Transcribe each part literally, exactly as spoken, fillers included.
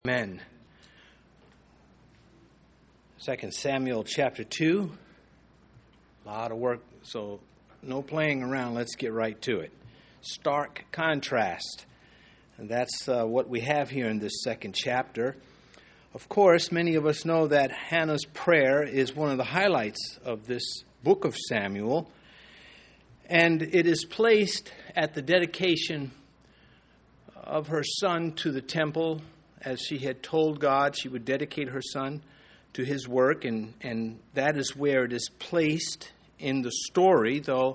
Amen. Second Samuel chapter two. A lot of work, so no playing around. Let's get right to it. Stark contrast. And that's uh, what we have here in this second chapter. Of course, many of us know that Hannah's prayer is one of the highlights of this book of Samuel. And it is placed at the dedication of her son to the temple. As she had told God, she would dedicate her son to his work, and, and that is where it is placed in the story, though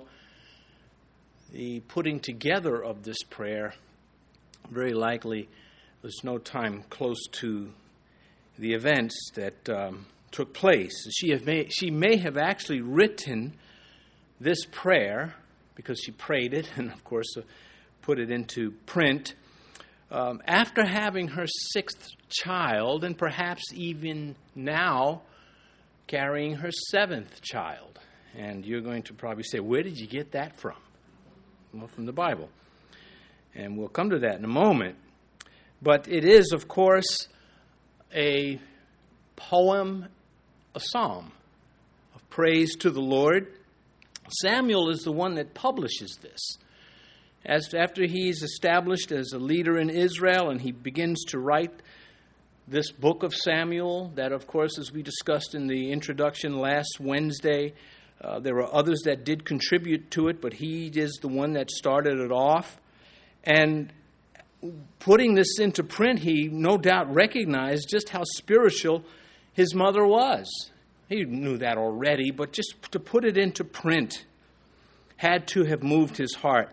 the putting together of this prayer, very likely there's no time close to the events that um, took place. She, have may, she may have actually written this prayer, because she prayed it, and of course uh, put it into print, Um, after having her sixth child, and perhaps even now carrying her seventh child. And you're going to probably say, where did you get that from? Well, from the Bible. And we'll come to that in a moment. But it is, of course, a poem, a psalm of praise to the Lord. Samuel is the one that publishes this. As after he's established as a leader in Israel and he begins to write this book of Samuel, that, of course, as we discussed in the introduction last Wednesday, uh, there were others that did contribute to it, but he is the one that started it off. And putting this into print, he no doubt recognized just how spiritual his mother was. He knew that already, but just to put it into print had to have moved his heart.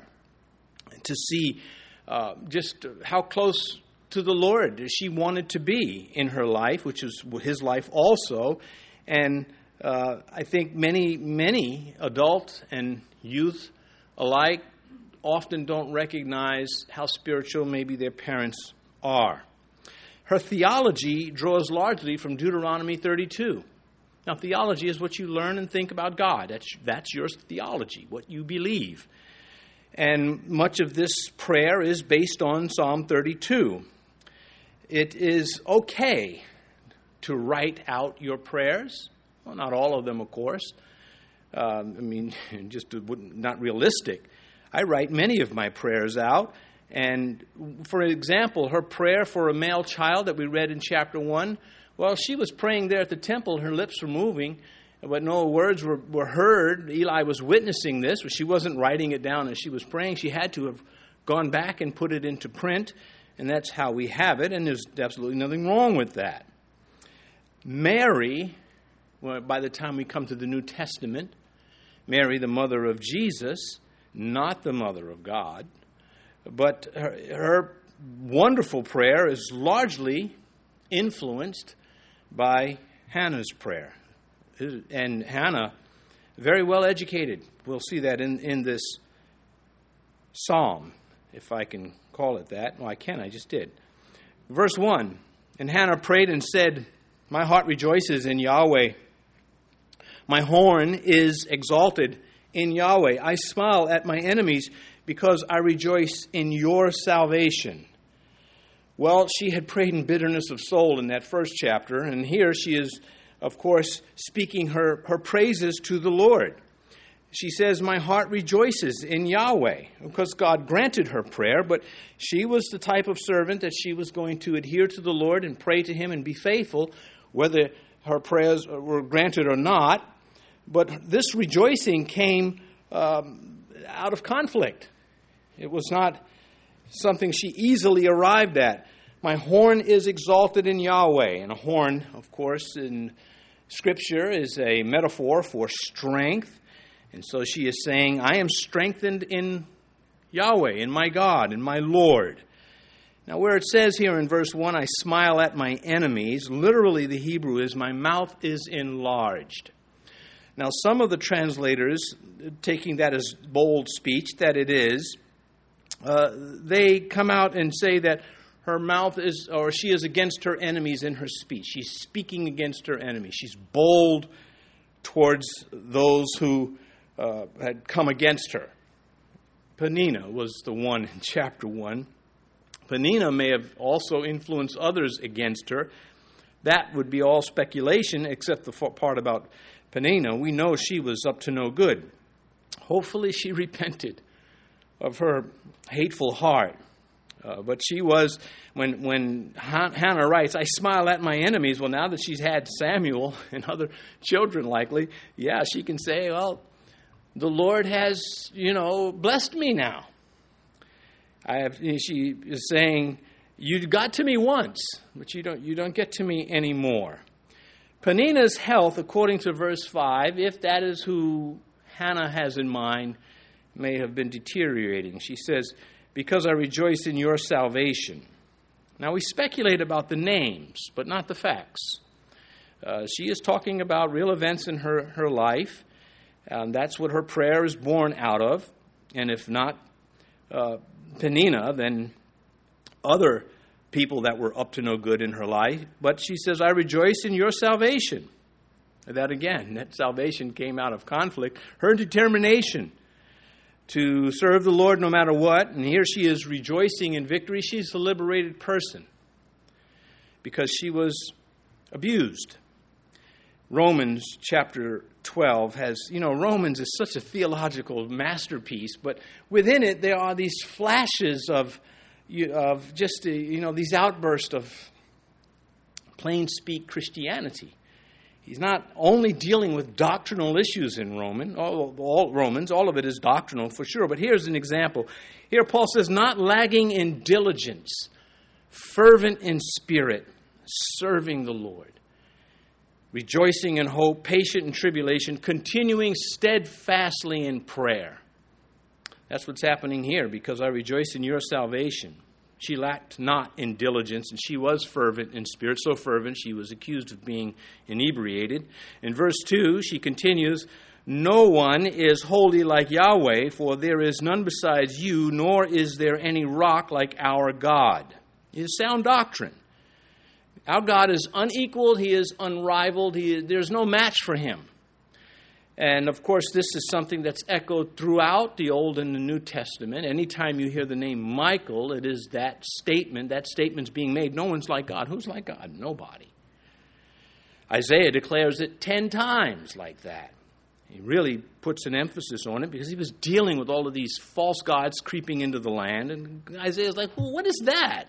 To see uh, just how close to the Lord she wanted to be in her life, which was his life also. And uh, I think many, many adult and youth alike often don't recognize how spiritual maybe their parents are. Her theology draws largely from Deuteronomy thirty-two. Now, theology is what you learn and think about God. That's, that's your theology, what you believe. And much of this prayer is based on Psalm thirty-two. It is okay to write out your prayers. Well, not all of them, of course. Um, I mean, just not realistic. I write many of my prayers out. And for example, her prayer for a male child that we read in chapter one, well, she was praying there at the temple. Her lips were moving, but no words were, were heard. Eli was witnessing this, but she wasn't writing it down as she was praying. She had to have gone back and put it into print, and that's how we have it, and there's absolutely nothing wrong with that. Mary, well, by the time we come to the New Testament, Mary, the mother of Jesus, not the mother of God, but her, her wonderful prayer is largely influenced by Hannah's prayer. And Hannah, very well educated. We'll see that in, in this psalm, if I can call it that. Well, I can, I just did. Verse one, and Hannah prayed and said, my heart rejoices in Yahweh. My horn is exalted in Yahweh. I smile at my enemies because I rejoice in your salvation. Well, she had prayed in bitterness of soul in that first chapter, and here she is, of course, speaking her, her praises to the Lord. She says, my heart rejoices in Yahweh, because God granted her prayer, but she was the type of servant that she was going to adhere to the Lord and pray to him and be faithful, whether her prayers were granted or not. But this rejoicing came um, out of conflict. It was not something she easily arrived at. My horn is exalted in Yahweh. And a horn, of course, in Scripture is a metaphor for strength. And so she is saying, I am strengthened in Yahweh, in my God, in my Lord. Now, where it says here in verse one, I smile at my enemies, literally the Hebrew is, my mouth is enlarged. Now, some of the translators, taking that as bold speech, that it is, uh, they come out and say that her mouth is, or she is against her enemies in her speech. She's speaking against her enemies. She's bold towards those who uh, had come against her. Peninnah was the one in chapter one. Peninnah may have also influenced others against her. That would be all speculation, except the part about Peninnah. We know she was up to no good. Hopefully she repented of her hateful heart. Uh, but she was, when when Hannah writes, I smile at my enemies. Well, now that she's had Samuel and other children likely, yeah, she can say, well, the Lord has, you know, blessed me now. I have. She is saying, you got to me once, but you don't you don't get to me anymore. Peninnah's health, according to verse five, if that is who Hannah has in mind, may have been deteriorating. She says, because I rejoice in your salvation. Now we speculate about the names, but not the facts. Uh, she is talking about real events in her, her life, and that's what her prayer is born out of. And if not uh, Peninnah, then other people that were up to no good in her life. But she says, I rejoice in your salvation. That again, that salvation came out of conflict. Her determination to serve the Lord no matter what, and here she is rejoicing in victory. She's a liberated person because she was abused. Romans chapter twelve has, you know, Romans is such a theological masterpiece, but within it there are these flashes of, of just, you know, these outbursts of plain speak Christianity. He's not only dealing with doctrinal issues in Roman, all, all Romans, all of it is doctrinal for sure, but here's an example. Here Paul says, not lagging in diligence, fervent in spirit, serving the Lord, rejoicing in hope, patient in tribulation, continuing steadfastly in prayer. That's what's happening here, because I rejoice in your salvation. She lacked not in diligence, and she was fervent in spirit, so fervent she was accused of being inebriated. In verse two, she continues, no one is holy like Yahweh, for there is none besides you, nor is there any rock like our God. It is sound doctrine. Our God is unequaled, He is unrivaled, he is, there's no match for Him. And, of course, this is something that's echoed throughout the Old and the New Testament. Anytime you hear the name Michael, it is that statement. That statement's being made. No one's like God. Who's like God? Nobody. Isaiah declares it ten times like that. He really puts an emphasis on it because he was dealing with all of these false gods creeping into the land. And Isaiah's like, well, what is that?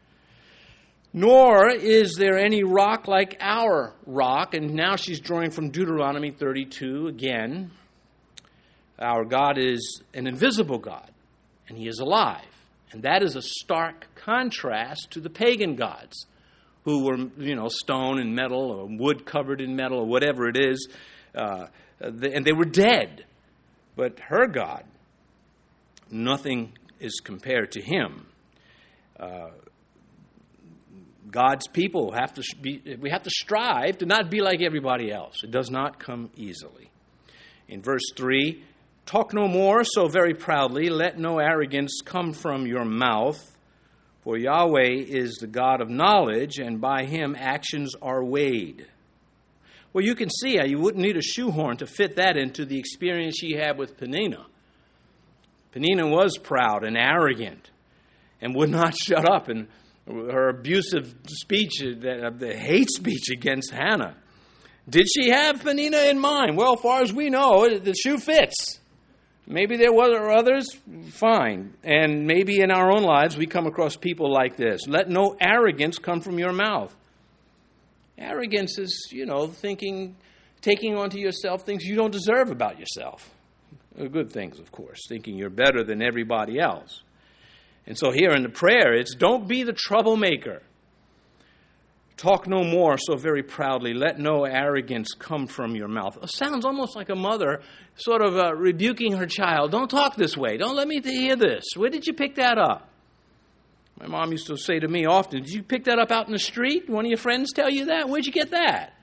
Nor is there any rock like our rock. And now she's drawing from Deuteronomy thirty-two again. Our God is an invisible God, and He is alive. And that is a stark contrast to the pagan gods, who were, you know, stone and metal or wood covered in metal or whatever it is. Uh, and they were dead. But her God, nothing is compared to Him. Uh, God's people have to be, we have to strive to not be like everybody else. It does not come easily. In verse three, talk no more so very proudly, let no arrogance come from your mouth, for Yahweh is the God of knowledge, and by Him actions are weighed. Well, you can see how you wouldn't need a shoehorn to fit that into the experience she had with Peninnah. Peninnah was proud and arrogant and would not shut up, and her abusive speech, the hate speech against Hannah. Did she have Peninnah in mind? Well, as far as we know, the shoe fits. Maybe there were others, fine. And maybe in our own lives we come across people like this. Let no arrogance come from your mouth. Arrogance is, you know, thinking, taking onto yourself things you don't deserve about yourself. Good things, of course, thinking you're better than everybody else. And so here in the prayer, it's don't be the troublemaker. Talk no more so very proudly. Let no arrogance come from your mouth. It sounds almost like a mother sort of uh, rebuking her child. Don't talk this way. Don't let me hear this. Where did you pick that up? My mom used to say to me often, did you pick that up out in the street? One of your friends tell you that? Where'd you get that?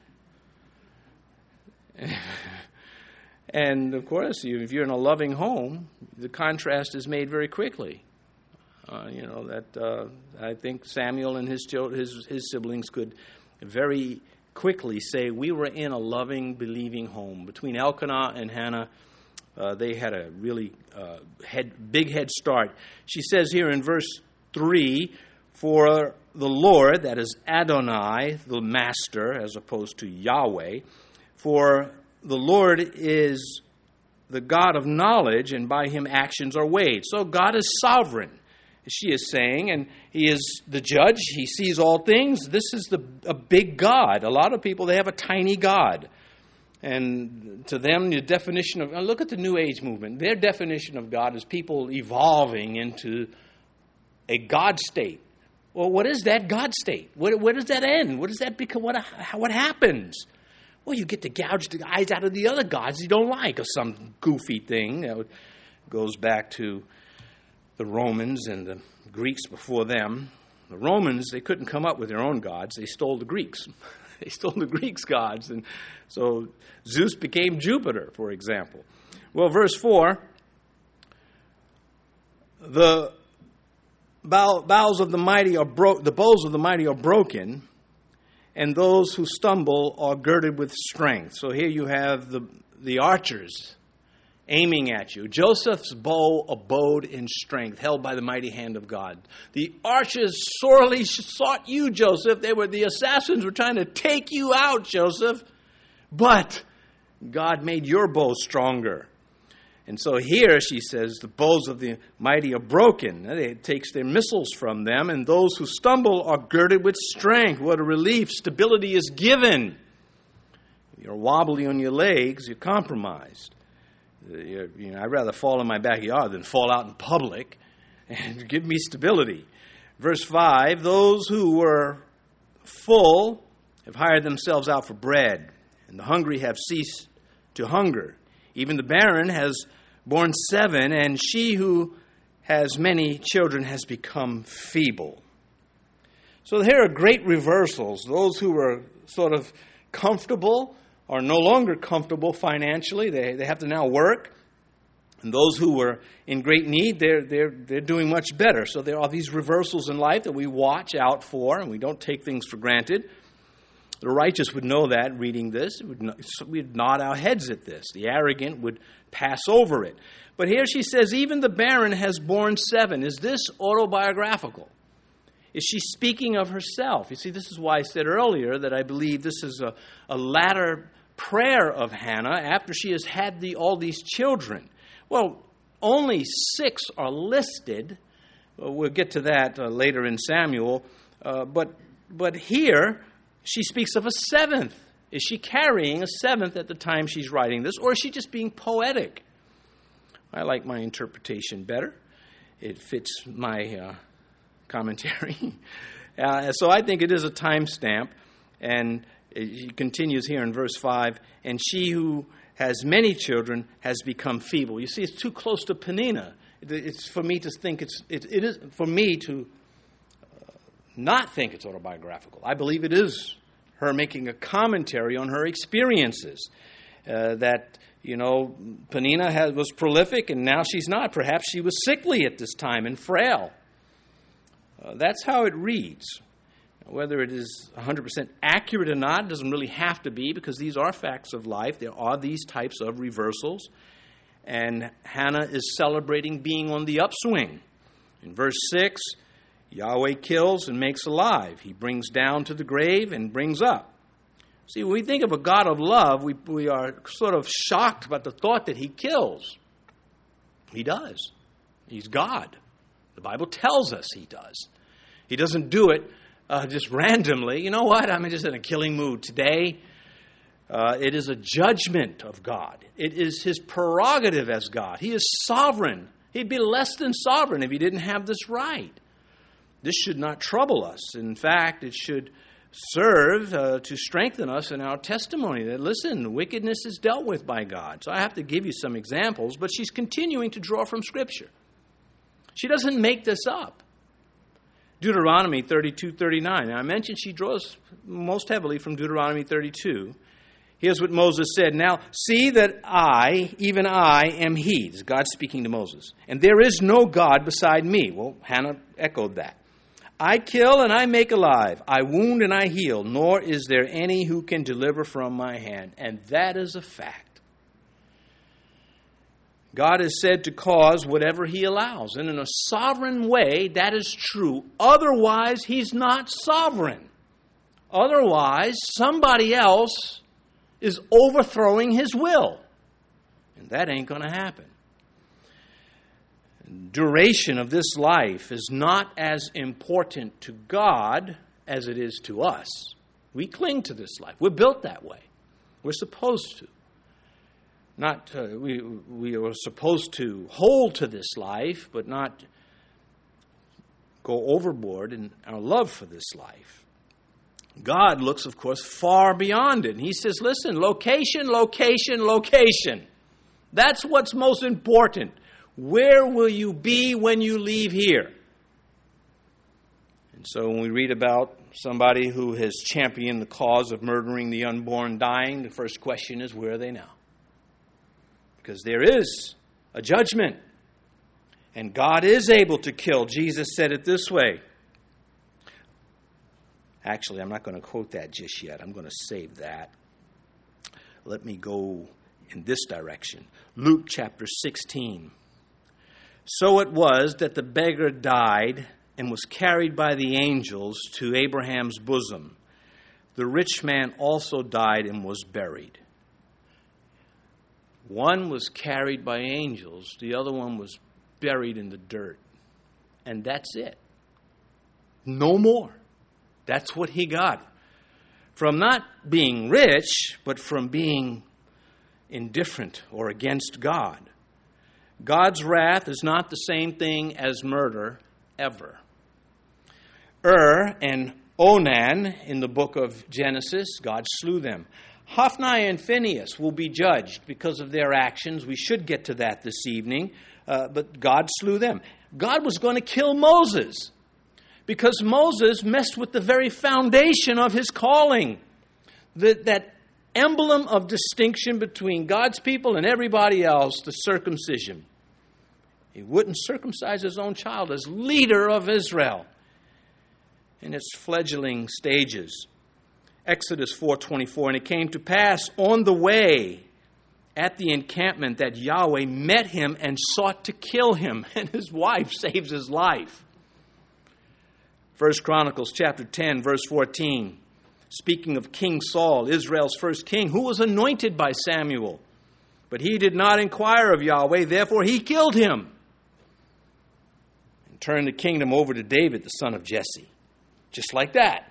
And, of course, if you're in a loving home, the contrast is made very quickly. Uh, you know, that uh, I think Samuel and his, his his siblings could very quickly say, we were in a loving, believing home. Between Elkanah and Hannah, uh, they had a really uh, head, big head start. She says here in verse three, For the Lord, that is Adonai, the master, as opposed to Yahweh, for the Lord is the God of knowledge, and by him actions are weighed. So God is sovereign, she is saying, and he is the judge. He sees all things. This is the a big God. A lot of people, they have a tiny God. And to them, the definition of, look at the New Age movement. Their definition of God is people evolving into a God state. Well, what is that God state? Where, where does that end? What does that become? What, what happens? Well, you get to gouge the eyes out of the other gods you don't like, or some goofy thing that goes back to the Romans and the Greeks before them. The Romans, they couldn't come up with their own gods. They stole the Greeks. They stole the Greeks' gods. And so Zeus became Jupiter, for example. Well, verse four, the bow, bows of the mighty are bro- the bows of the mighty are broken, and those who stumble are girded with strength. So here you have the, the archers aiming at you. Joseph's bow abode in strength, held by the mighty hand of God. The archers sorely sought you, Joseph. They were the assassins were trying to take you out, Joseph. But God made your bow stronger. And so here she says, the bows of the mighty are broken. It takes their missiles from them, and those who stumble are girded with strength. What a relief. Stability is given. If you're wobbly on your legs, you're compromised. You're, you know, I'd rather fall in my backyard than fall out in public, and give me stability. Verse five, those who were full have hired themselves out for bread, and the hungry have ceased to hunger. Even the barren has borne seven, and she who has many children has become feeble. So here are great reversals. Those who were sort of comfortable are no longer comfortable financially. They they have to now work. And those who were in great need, they're they're they're doing much better. So there are these reversals in life that we watch out for, and we don't take things for granted. The righteous would know that reading this. We'd nod our heads at this. The arrogant would pass over it. But here she says, even the barren has borne seven. Is this autobiographical? Is she speaking of herself? You see, this is why I said earlier that I believe this is a, a latter prayer of Hannah after she has had the, all these children. Well, only six are listed. Well, we'll get to that uh, later in Samuel. Uh, but but here, she speaks of a seventh. Is she carrying a seventh at the time she's writing this, or is she just being poetic? I like my interpretation better. It fits my uh, commentary. uh, so I think it is a timestamp. And he continues here in verse five, and she who has many children has become feeble. You see, it's too close to Peninnah. It's for me to think it's, it, it is for me to uh, not think it's autobiographical. I believe it is her making a commentary on her experiences. Uh, that, you know, Peninnah had, was prolific, and now she's not. Perhaps she was sickly at this time and frail. Uh, that's how it reads. Whether it is one hundred percent accurate or not doesn't really have to be, because these are facts of life. There are these types of reversals. And Hannah is celebrating being on the upswing. In verse six, Yahweh kills and makes alive. He brings down to the grave and brings up. See, when we think of a God of love, we, we are sort of shocked about the thought that he kills. He does. He's God. The Bible tells us he does. He doesn't do it uh, just randomly. You know what? I'm just in a killing mood today. Uh, it is a judgment of God. It is his prerogative as God. He is sovereign. He'd be less than sovereign if he didn't have this right. This should not trouble us. In fact, it should serve uh, to strengthen us in our testimony that, listen, wickedness is dealt with by God. So I have to give you some examples, but she's continuing to draw from Scripture. She doesn't make this up. Deuteronomy thirty-two thirty-nine. Now, I mentioned she draws most heavily from Deuteronomy thirty-two. Here's what Moses said. Now, see that I, even I, am he. This is God speaking to Moses. And there is no God beside me. Well, Hannah echoed that. I kill and I make alive. I wound and I heal. Nor is there any who can deliver from my hand. And that is a fact. God is said to cause whatever He allows. And in a sovereign way, that is true. Otherwise, He's not sovereign. Otherwise, somebody else is overthrowing His will. And that ain't going to happen. Duration of this life is not as important to God as it is to us. We cling to this life. We're built that way. We're supposed to. Not uh, we we are supposed to hold to this life, but not go overboard in our love for this life. God looks, of course, far beyond it. And He says, listen, location, location, location. That's what's most important. Where will you be when you leave here? And so when we read about somebody who has championed the cause of murdering the unborn dying, the first question is, where are they now? Because there is a judgment. And God is able to kill. Jesus said it this way. Actually, I'm not going to quote that just yet. I'm going to save that. Let me go in this direction. Luke chapter sixteen. So it was that the beggar died and was carried by the angels to Abraham's bosom. The rich man also died and was buried. One was carried by angels. The other one was buried in the dirt. And that's it. No more. That's what he got. From not being rich, but from being indifferent or against God. God's wrath is not the same thing as murder, ever. Ur and Onan, in the book of Genesis, God slew them. Hophni and Phinehas will be judged because of their actions. We should get to that this evening, uh, but God slew them. God was going to kill Moses because Moses messed with the very foundation of his calling. That, that emblem of distinction between God's people and everybody else, the circumcision. He wouldn't circumcise his own child as leader of Israel in its fledgling stages. Exodus four twenty-four, and it came to pass on the way at the encampment that Yahweh met him and sought to kill him, and his wife saves his life. First Chronicles chapter ten, verse fourteen, speaking of King Saul, Israel's first king, who was anointed by Samuel, but he did not inquire of Yahweh, therefore he killed him and turned the kingdom over to David, the son of Jesse. Just like that.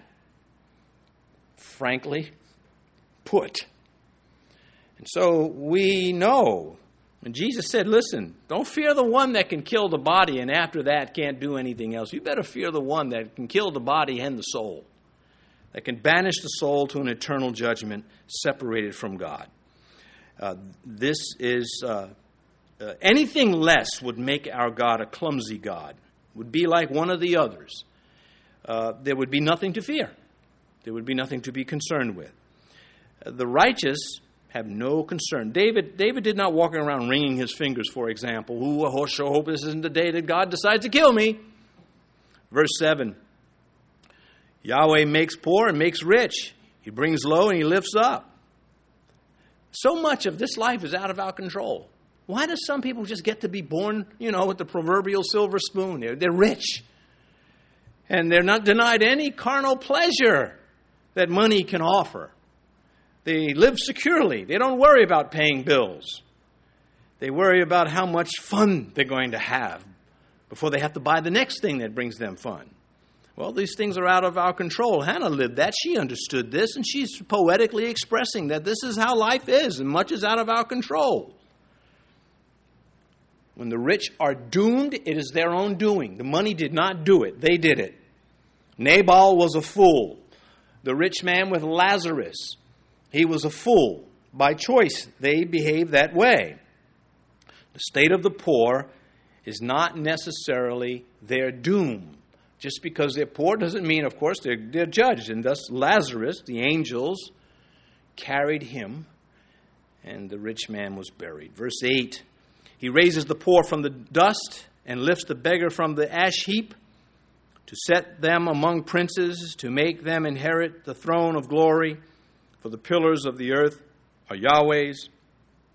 Frankly put. And so we know, and Jesus said, listen, don't fear the one that can kill the body and after that can't do anything else. You better fear the one that can kill the body and the soul, that can banish the soul to an eternal judgment separated from God. Uh, this is, uh, uh, anything less would make our God a clumsy God, would be like one of the others. Uh, there would be nothing to fear. There would be nothing to be concerned with. Uh, the righteous have no concern. David David did not walk around wringing his fingers, for example. Ooh, I sure hope this isn't the day that God decides to kill me. Verse seven. Yahweh makes poor and makes rich. He brings low and he lifts up. So much of this life is out of our control. Why do some people just get to be born, you know, with the proverbial silver spoon? They're, they're rich. And they're not denied any carnal pleasure that money can offer. They live securely. They don't worry about paying bills. They worry about how much fun they're going to have before they have to buy the next thing that brings them fun. Well, these things are out of our control. Hannah lived that. She understood this, and she's poetically expressing that this is how life is, and much is out of our control. When the rich are doomed, it is their own doing. The money did not do it. They did it. Nabal was a fool. The rich man with Lazarus, he was a fool. By choice, they behaved that way. The state of the poor is not necessarily their doom. Just because they're poor doesn't mean, of course, they're, they're judged. And thus Lazarus, the angels, carried him, and the rich man was buried. Verse eight, he raises the poor from the dust and lifts the beggar from the ash heap, to set them among princes, to make them inherit the throne of glory. For the pillars of the earth are Yahweh's,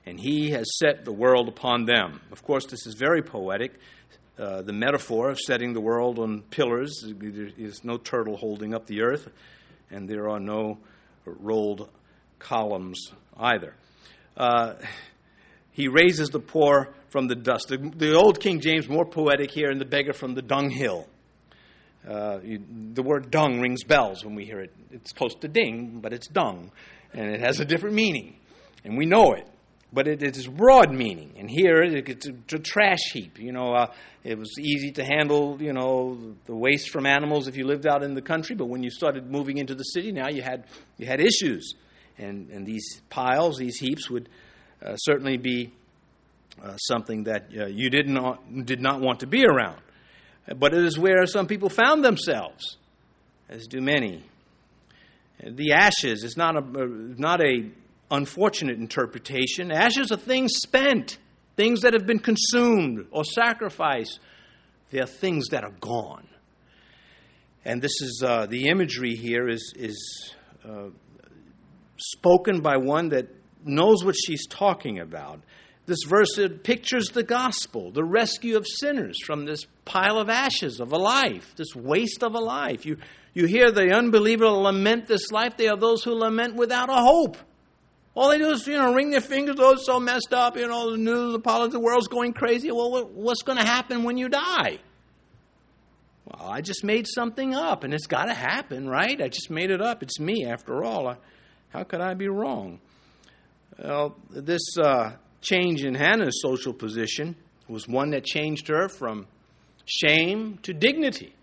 and he has set the world upon them. Of course, this is very poetic. Uh, the metaphor of setting the world on pillars. There is no turtle holding up the earth, and there are no rolled columns either. Uh, he raises the poor from the dust. The, the old King James, more poetic here, and the beggar from the dunghill. Uh, you, the word dung rings bells when we hear it. It's close to ding, but it's dung, and it has a different meaning, and we know it. But it is broad meaning, and here it's a, a trash heap. You know, uh, it was easy to handle, you know, the waste from animals if you lived out in the country. But when you started moving into the city, now you had you had issues, and and these piles, these heaps, would uh, certainly be uh, something that uh, you did not did not want to be around. But it is where some people found themselves, as do many. The ashes is not a not a unfortunate interpretation. Ashes are things spent, things that have been consumed or sacrificed. They are things that are gone. And this is uh, the imagery here is is uh, spoken by one that knows what she's talking about. This verse it pictures the gospel, the rescue of sinners from this pile of ashes of a life, this waste of a life. You you hear the unbeliever lament this life. They are those who lament without a hope. All they do is, you know, wring their fingers. Oh, it's so messed up. You know, the news, the politics, the world's going crazy. Well, what's going to happen when you die? Well, I just made something up, and it's got to happen, right? I just made it up. It's me, after all. How could I be wrong? Well, this uh, change in Hannah's social position was one that changed her from shame to dignity.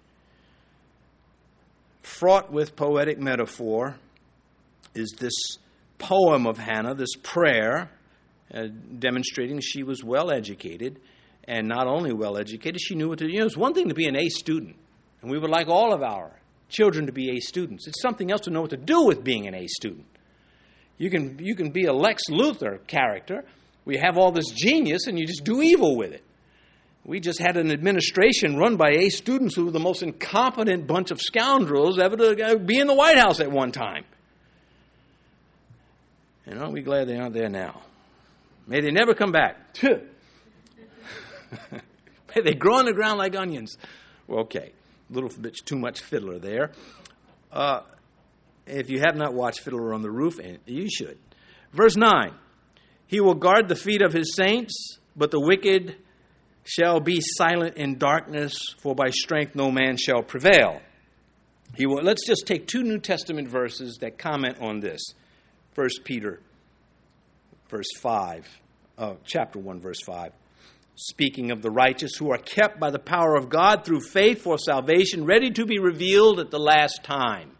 Fraught with poetic metaphor is this poem of Hannah, this prayer, uh, demonstrating she was well educated, and not only well educated, she knew what to do. You know, it's one thing to be an A student, and we would like all of our children to be A students. It's something else to know what to do with being an A student. You can you can be a Lex Luthor character. We have all this genius, and you just do evil with it. We just had an administration run by A students who were the most incompetent bunch of scoundrels ever to be in the White House at one time. And aren't we glad they aren't there now? May they never come back. May they grow on the ground like onions. Well, okay, a little bit too much Fiddler there. Uh, if you have not watched Fiddler on the Roof, you should. Verse nine, he will guard the feet of his saints, but the wicked shall be silent in darkness, for by strength no man shall prevail. He will. Let's just take two New Testament verses that comment on this. First Peter, verse five, uh, chapter one, verse five. Speaking of the righteous who are kept by the power of God through faith for salvation, ready to be revealed at the last time.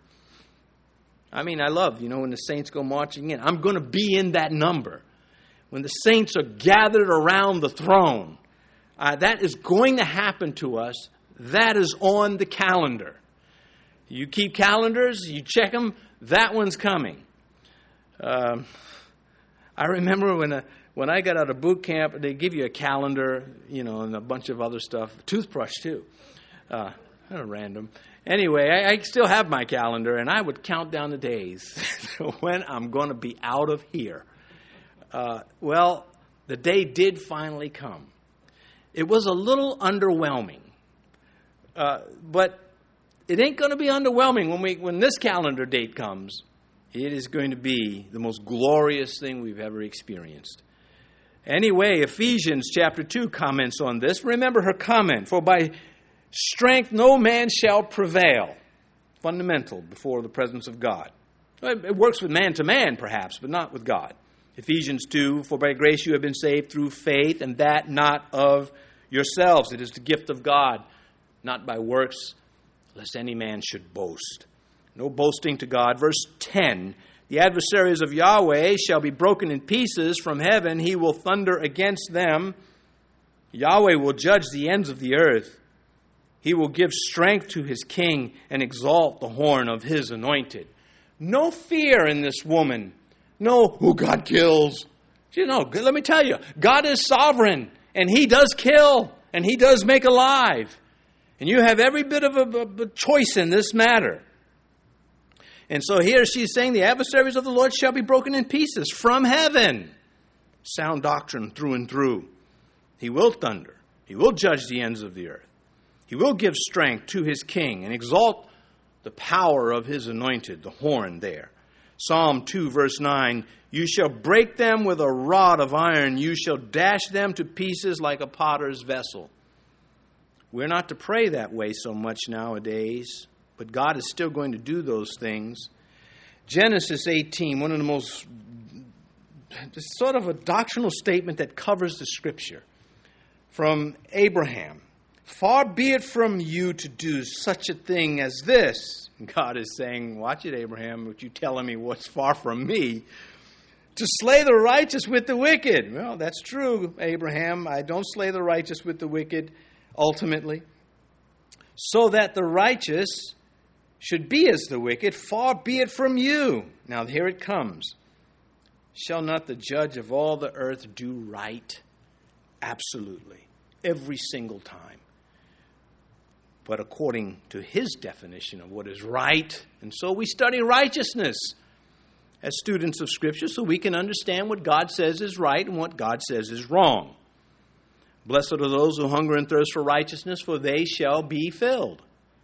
I mean, I love, you know, when the saints go marching in. I'm going to be in that number. When the saints are gathered around the throne, uh, that is going to happen to us. That is on the calendar. You keep calendars, you check them, that one's coming. Um, I remember when a, when I got out of boot camp, they give you a calendar, you know, and a bunch of other stuff. Toothbrush, too. Uh, kind of random. Anyway, I, I still have my calendar, and I would count down the days when I'm going to be out of here. Uh, well, the day did finally come. It was a little underwhelming. Uh, but it ain't going to be underwhelming when we when this calendar date comes. It is going to be the most glorious thing we've ever experienced. Anyway, Ephesians chapter two comments on this. Remember her comment, for by strength no man shall prevail. Fundamental before the presence of God. It works with man to man, perhaps, but not with God. Ephesians two, for by grace you have been saved through faith, and that not of yourselves. It is the gift of God, not by works, lest any man should boast. No boasting to God. Verse ten, the adversaries of Yahweh shall be broken in pieces from heaven. He will thunder against them. Yahweh will judge the ends of the earth. He will give strength to his king and exalt the horn of his anointed. No fear in this woman. No, who God kills. You know, let me tell you, God is sovereign, and he does kill, and he does make alive. And you have every bit of a, a choice in this matter. And so here she's saying the adversaries of the Lord shall be broken in pieces from heaven. sound doctrine through and through. He will thunder. He will judge the ends of the earth. He will give strength to his king and exalt the power of his anointed, the horn there. Psalm two, verse nine, you shall break them with a rod of iron. You shall dash them to pieces like a potter's vessel. We're not to pray that way so much nowadays, but God is still going to do those things. Genesis eighteen, one of the most, it's sort of a doctrinal statement that covers the Scripture. From Abraham, far be it from you to do such a thing as this. God is saying, watch it, Abraham, what you telling me what's far from me? To slay the righteous with the wicked. Well, that's true, Abraham. I don't slay the righteous with the wicked, ultimately. So that the righteous should be as the wicked, far be it from you. Now here it comes. Shall not the judge of all the earth do right? Absolutely. Every single time. But according to his definition of what is right. And so we study righteousness as students of Scripture so we can understand what God says is right and what God says is wrong. Blessed are those who hunger and thirst for righteousness, for they shall be filled.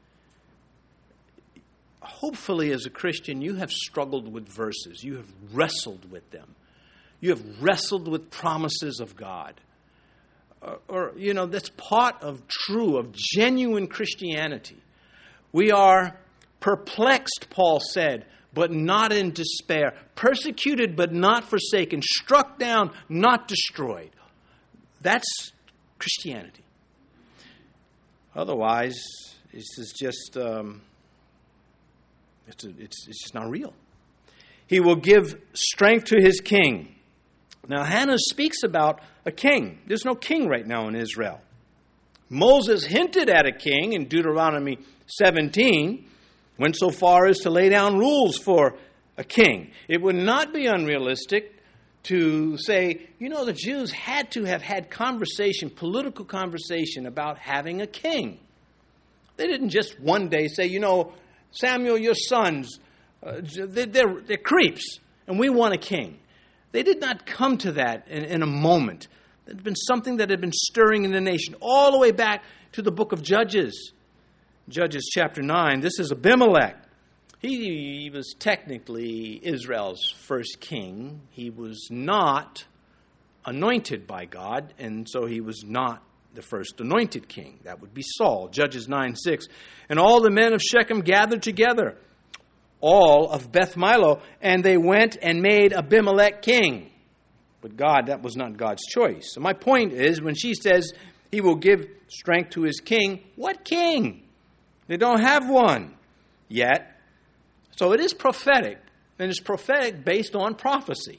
Hopefully, as a Christian, you have struggled with verses. You have wrestled with them. You have wrestled with promises of God. Or, or, you know, that's part of true, of genuine Christianity. We are perplexed, Paul said, but not in despair. Persecuted, but not forsaken. Struck down, not destroyed. That's Christianity. Otherwise, this is just... Um, It's, a, it's, it's just not real. He will give strength to his king. Now, Hannah speaks about a king. There's no king right now in Israel. Moses hinted at a king in Deuteronomy seventeen, went so far as to lay down rules for a king. It would not be unrealistic to say, you know, the Jews had to have had conversation, political conversation about having a king. They didn't just one day say, you know, Samuel, your sons, uh, they're, they're, they're creeps, and we want a king. They did not come to that in, in a moment. It had been something that had been stirring in the nation all the way back to the book of Judges. Judges chapter nine, this is Abimelech. He, he was technically Israel's first king. He was not anointed by God, and so he was not the first anointed king. That would be Saul. Judges nine six. And all the men of Shechem gathered together, all of Beth Milo, and they went and made Abimelech king. But God, that was not God's choice. So my point is, when she says he will give strength to his king, what king? They don't have one yet. So it is prophetic, and it's prophetic based on prophecy.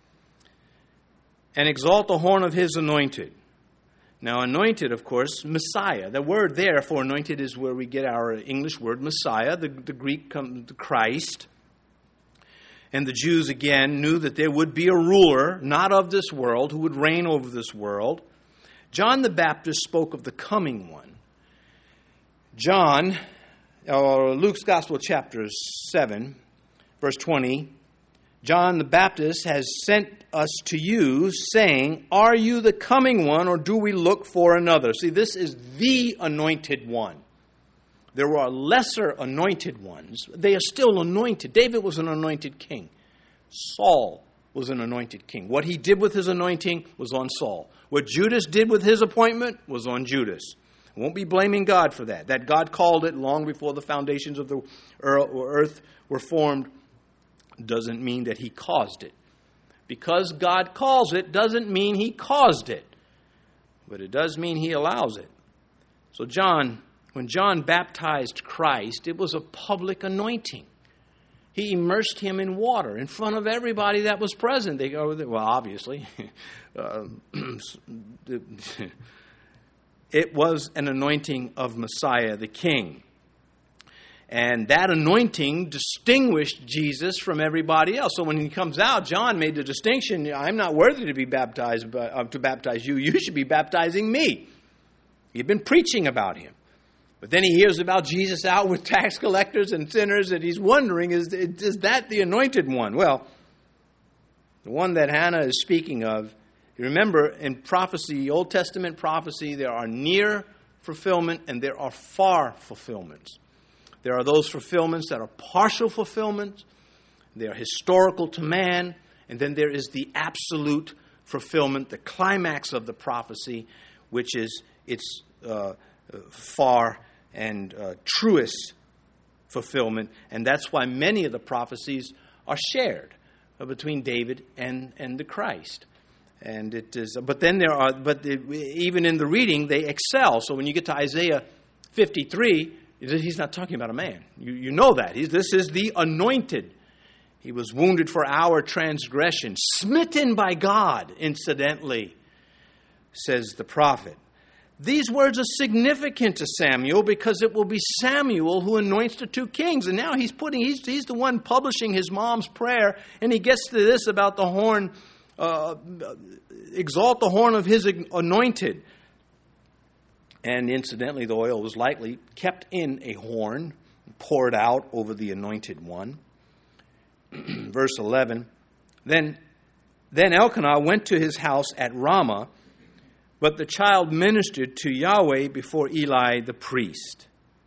And exalt the horn of his anointed. Now, anointed, of course, Messiah. The word there for anointed is where we get our English word Messiah. The, the Greek comes to Christ. And the Jews, again, knew that there would be a ruler, not of this world, who would reign over this world. John the Baptist spoke of the coming one. John, or Luke's Gospel, chapter seven, verse twenty, John the Baptist has sent us to you, saying, are you the coming one, or do we look for another? See, this is the anointed one. There are lesser anointed ones. They are still anointed. David was an anointed king. Saul was an anointed king. What he did with his anointing was on Saul. What Judas did with his appointment was on Judas. I won't be blaming God for that. That God called it long before the foundations of the earth were formed doesn't mean that he caused it. Because God calls it doesn't mean he caused it. But it does mean he allows it. So John, when John baptized Christ, it was a public anointing. He immersed him in water in front of everybody that was present. They go, well, obviously, uh, it was an anointing of Messiah the King. And that anointing distinguished Jesus from everybody else. So when he comes out, John made the distinction, I'm not worthy to be baptized, but, uh, to baptize you. You should be baptizing me. He'd been preaching about him. But then he hears about Jesus out with tax collectors and sinners, and he's wondering, is, is that the anointed one? Well, the one that Hannah is speaking of You remember, in prophecy, Old Testament prophecy, there are near fulfillment and there are far fulfillments. There are those fulfillments that are partial fulfillments. They are historical to man. And then there is the absolute fulfillment, the climax of the prophecy, which is its uh, far and uh, truest fulfillment. And that's why many of the prophecies are shared uh, between David and, and the Christ. And it is, but then there are, but the, even in the reading, they excel. So when you get to Isaiah fifty-three, he's not talking about a man. You, you know that. He's, this is the anointed. He was wounded for our transgression, smitten by God, incidentally, says the prophet. These words are significant to Samuel because it will be Samuel who anoints the two kings. And now he's putting, he's, he's the one publishing his mom's prayer, and he gets to this about the horn. Uh, exalt the horn of his anointed. And incidentally, the oil was likely kept in a horn, poured out over the anointed one. Verse eleven, Then, then Elkanah went to his house at Ramah, but the child ministered to Yahweh before Eli the priest.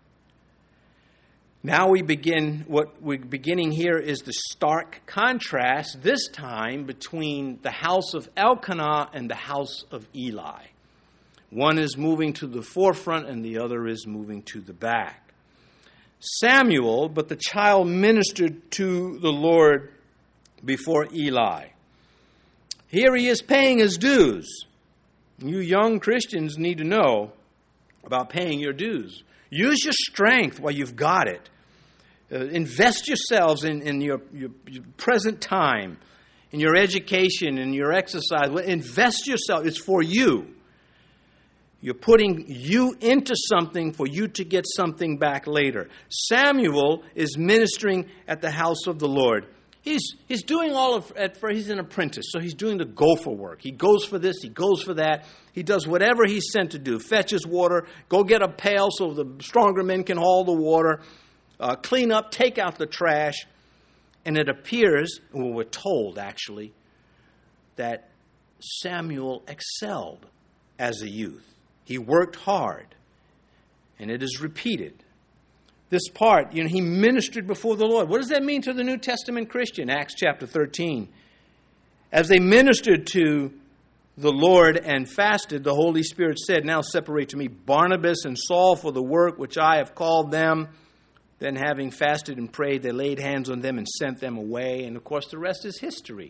Now we begin, what we're beginning here is the stark contrast, this time between the house of Elkanah and the house of Eli. One is moving to the forefront and the other is moving to the back. Samuel, but the child ministered to the Lord before Eli. Here he is paying his dues. You young Christians need to know about paying your dues. Use your strength while you've got it. Uh, invest yourselves in, in your, your, your present time, in your education, in your exercise. Invest yourself. It's for you. You're putting you into something for you to get something back later. Samuel is ministering at the house of the Lord. He's he's doing all of at first. He's an apprentice, so he's doing the gopher work. He goes for this, he goes for that. He does whatever he's sent to do. Fetches water, go get a pail so the stronger men can haul the water. Uh, clean up, take out the trash. And it appears, well, we're told actually, that Samuel excelled as a youth. He worked hard. And it is repeated. This part, you know, he ministered before the Lord. What does that mean to the New Testament Christian? Acts chapter thirteen. As they ministered to the Lord and fasted, the Holy Spirit said, Now separate to me Barnabas and Saul for the work which I have called them. Then having fasted and prayed, they laid hands on them and sent them away. And of course, the rest is history.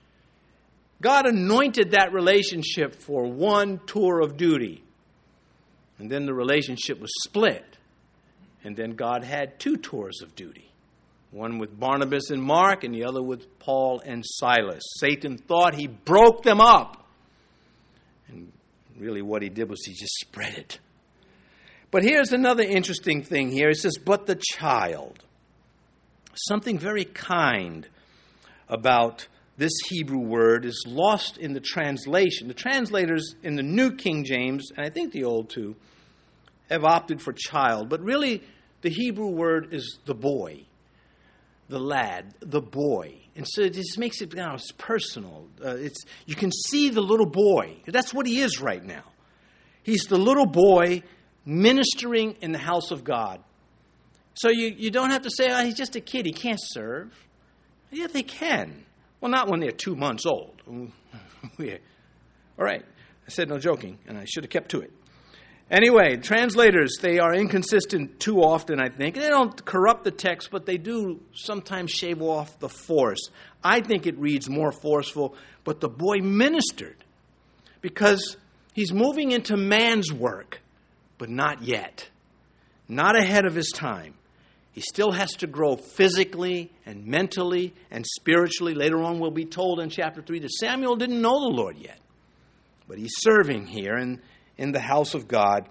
God anointed that relationship for one tour of duty. And then the relationship was split. And then God had two tours of duty. One with Barnabas and Mark, and the other with Paul and Silas. Satan thought he broke them up. And really what he did was he just spread it. But here's another interesting thing here. It says, but the child. Something very kind about this Hebrew word is lost in the translation. The translators in the New King James, and I think the Old too, have opted for child. But really, the Hebrew word is the boy, the lad, the boy. And so it just makes it, you know, it's personal. Uh, it's you can see the little boy. That's what he is right now. He's the little boy ministering in the house of God. So you, you don't have to say, oh, he's just a kid, he can't serve. Yeah, they can. Well, not when they're two months old. All right. I said no joking, and I should have kept to it. Anyway, translators, they are inconsistent too often, I think. They don't corrupt the text, but they do sometimes shave off the force. I think it reads more forceful, but the boy ministered because he's moving into man's work. But not yet. Not ahead of his time. He still has to grow physically and mentally and spiritually. Later on we'll be told in chapter three that Samuel didn't know the Lord yet. But he's serving here in, in the house of God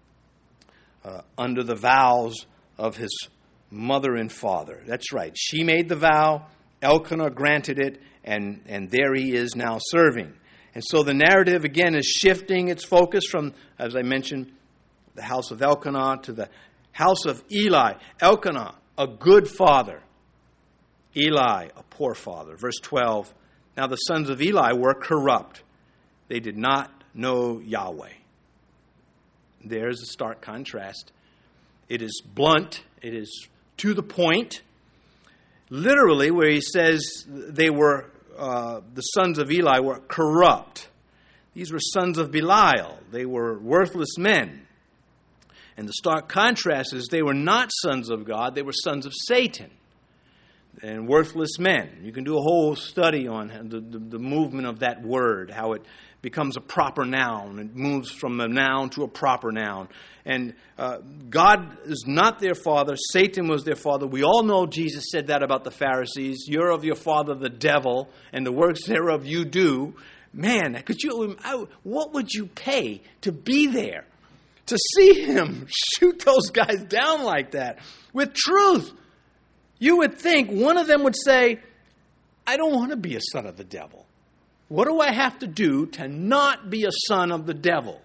uh, under the vows of his mother and father. That's right. She made the vow. Elkanah granted it. And, and there he is now serving. And so the narrative again is shifting its focus from, as I mentioned, the house of Elkanah to the house of Eli. Elkanah, a good father. Eli, a poor father. Verse twelve, now the sons of Eli were corrupt. They did not know Yahweh. There's a stark contrast. It is blunt. It is to the point. Literally, where he says they were, uh, the sons of Eli were corrupt. These were sons of Belial. They were worthless men. And the stark contrast is they were not sons of God. They were sons of Satan and worthless men. You can do a whole study on the, the, the movement of that word, how it becomes a proper noun. It moves from a noun to a proper noun. And uh, God is not their father. Satan was their father. We all know Jesus said that about the Pharisees. You're of your father, the devil, and the works thereof you do. Man, could you? I, what would you pay to be there? To see him shoot those guys down like that with truth. You would think one of them would say, I don't want to be a son of the devil. What do I have to do to not be a son of the devil?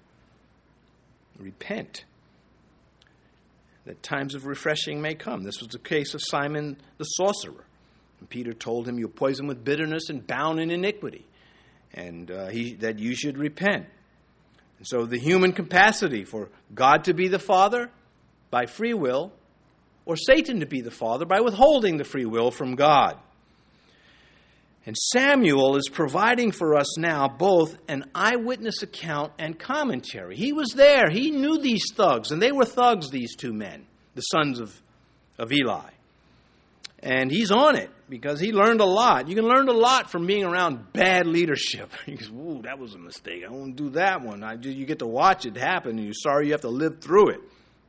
Repent. That times of refreshing may come. This was the case of Simon the sorcerer. And Peter told him, you're poisoned with bitterness and bound in iniquity. And uh, he, that you should repent. And so the human capacity for God to be the Father by free will, or Satan to be the Father by withholding the free will from God. And Samuel is providing for us now both an eyewitness account and commentary. He was there. He knew these thugs, and they were thugs, these two men, the sons of, of Eli. And he's on it because he learned a lot. You can learn a lot from being around bad leadership. You go, ooh, that was a mistake. I won't do that one. I, you get to watch it happen, and you're sorry you have to live through it.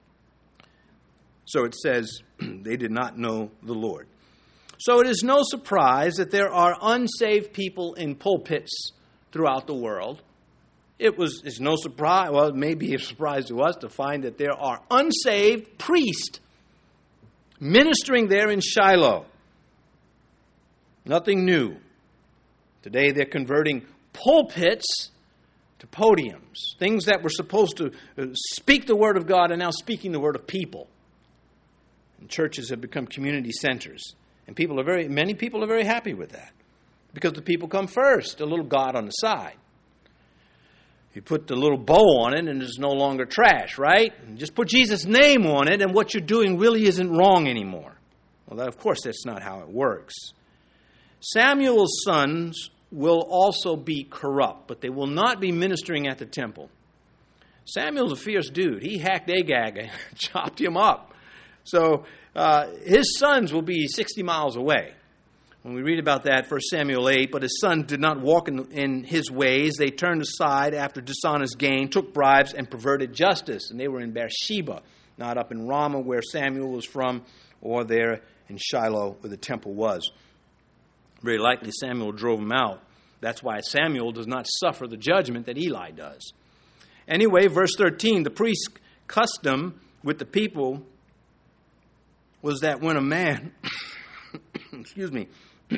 So it says they did not know the Lord. So it is no surprise that there are unsaved people in pulpits throughout the world. It was it's no surprise, well, it may be a surprise to us to find that there are unsaved priests ministering there in Shiloh. Nothing new. Today they're converting pulpits to podiums. Things that were supposed to speak the word of God are now speaking the word of people. And churches have become community centers. And people are very, many people are very happy with that. Because the people come first, a little God on the side. You put the little bow on it and it's no longer trash, right? And just put Jesus' name on it and what you're doing really isn't wrong anymore. Well, that, of course, that's not how it works. Samuel's sons will also be corrupt, but they will not be ministering at the temple. Samuel's a fierce dude. He hacked Agag and chopped him up. So uh, his sons will be sixty miles away. When we read about that, First Samuel eight, but his sons did not walk in, in his ways. They turned aside after dishonest gain, took bribes, and perverted justice. And they were in Beersheba, not up in Ramah where Samuel was from, or there in Shiloh where the temple was. Very likely Samuel drove them out. That's why Samuel does not suffer the judgment that Eli does. Anyway, verse thirteen, the priest's custom with the people was that when a man, excuse me,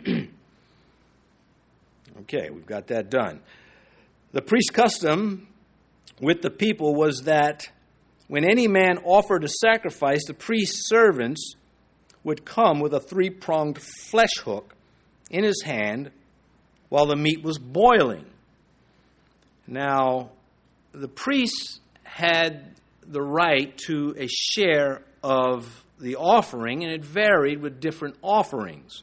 okay, we've got that done. The priest's custom with the people was that when any man offered a sacrifice, the priest's servants would come with a three-pronged flesh hook in his hand while the meat was boiling. Now, the priests had the right to a share of the offering, and it varied with different offerings.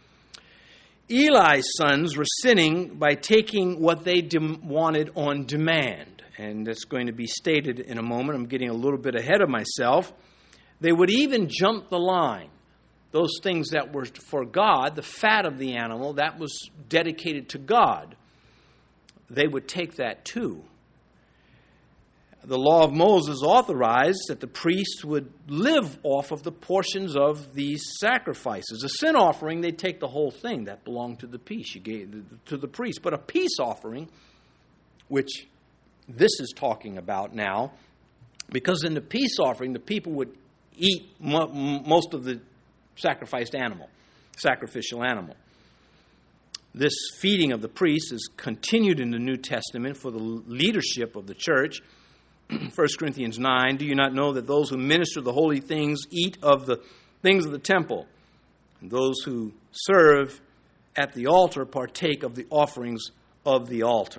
Eli's sons were sinning by taking what they dem- wanted on demand. And that's going to be stated in a moment. I'm getting a little bit ahead of myself. They would even jump the line. Those things that were for God, the fat of the animal, that was dedicated to God. They would take that too. The law of Moses authorized that the priests would live off of the portions of these sacrifices. A sin offering, they'd take the whole thing. That belonged to the priest. You gave to the priest. But a peace offering, which this is talking about now, because in the peace offering, the people would eat mo- most of the sacrificed animal, sacrificial animal. This feeding of the priests is continued in the New Testament for the leadership of the church. First Corinthians nine, do you not know that those who minister the holy things eat of the things of the temple, and those who serve at the altar partake of the offerings of the altar?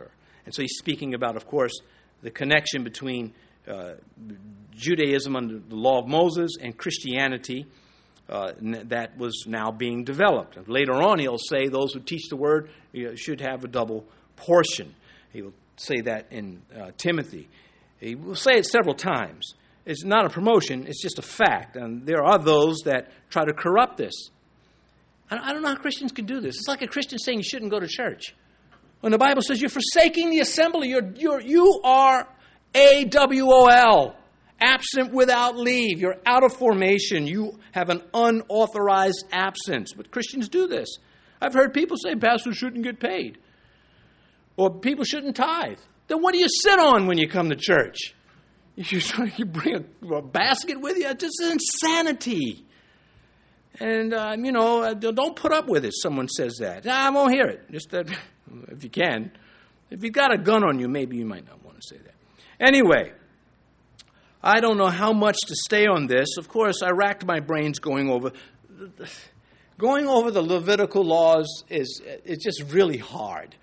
And so he's speaking about, of course, the connection between uh, Judaism under the law of Moses and Christianity uh, that was now being developed. And later on, he'll say those who teach the word you know, should have a double portion. He will say that in uh, Timothy. He will say it several times. It's not a promotion, it's just a fact. And there are those that try to corrupt this. I don't know how Christians can do this. It's like a Christian saying you shouldn't go to church. When the Bible says you're forsaking the assembly, you're, you're, you are A W O L, absent without leave. You're out of formation. You have an unauthorized absence. But Christians do this. I've heard people say pastors shouldn't get paid. Or people shouldn't tithe. Then what do you sit on when you come to church? You, you bring a, a basket with you? It's just insanity. And, uh, you know, don't put up with it, someone says that. I won't hear it, just that, if you can. If you've got a gun on you, maybe you might not want to say that. Anyway, I don't know how much to stay on this. Of course, I racked my brains going over. Going over the Levitical laws is it's just really hard.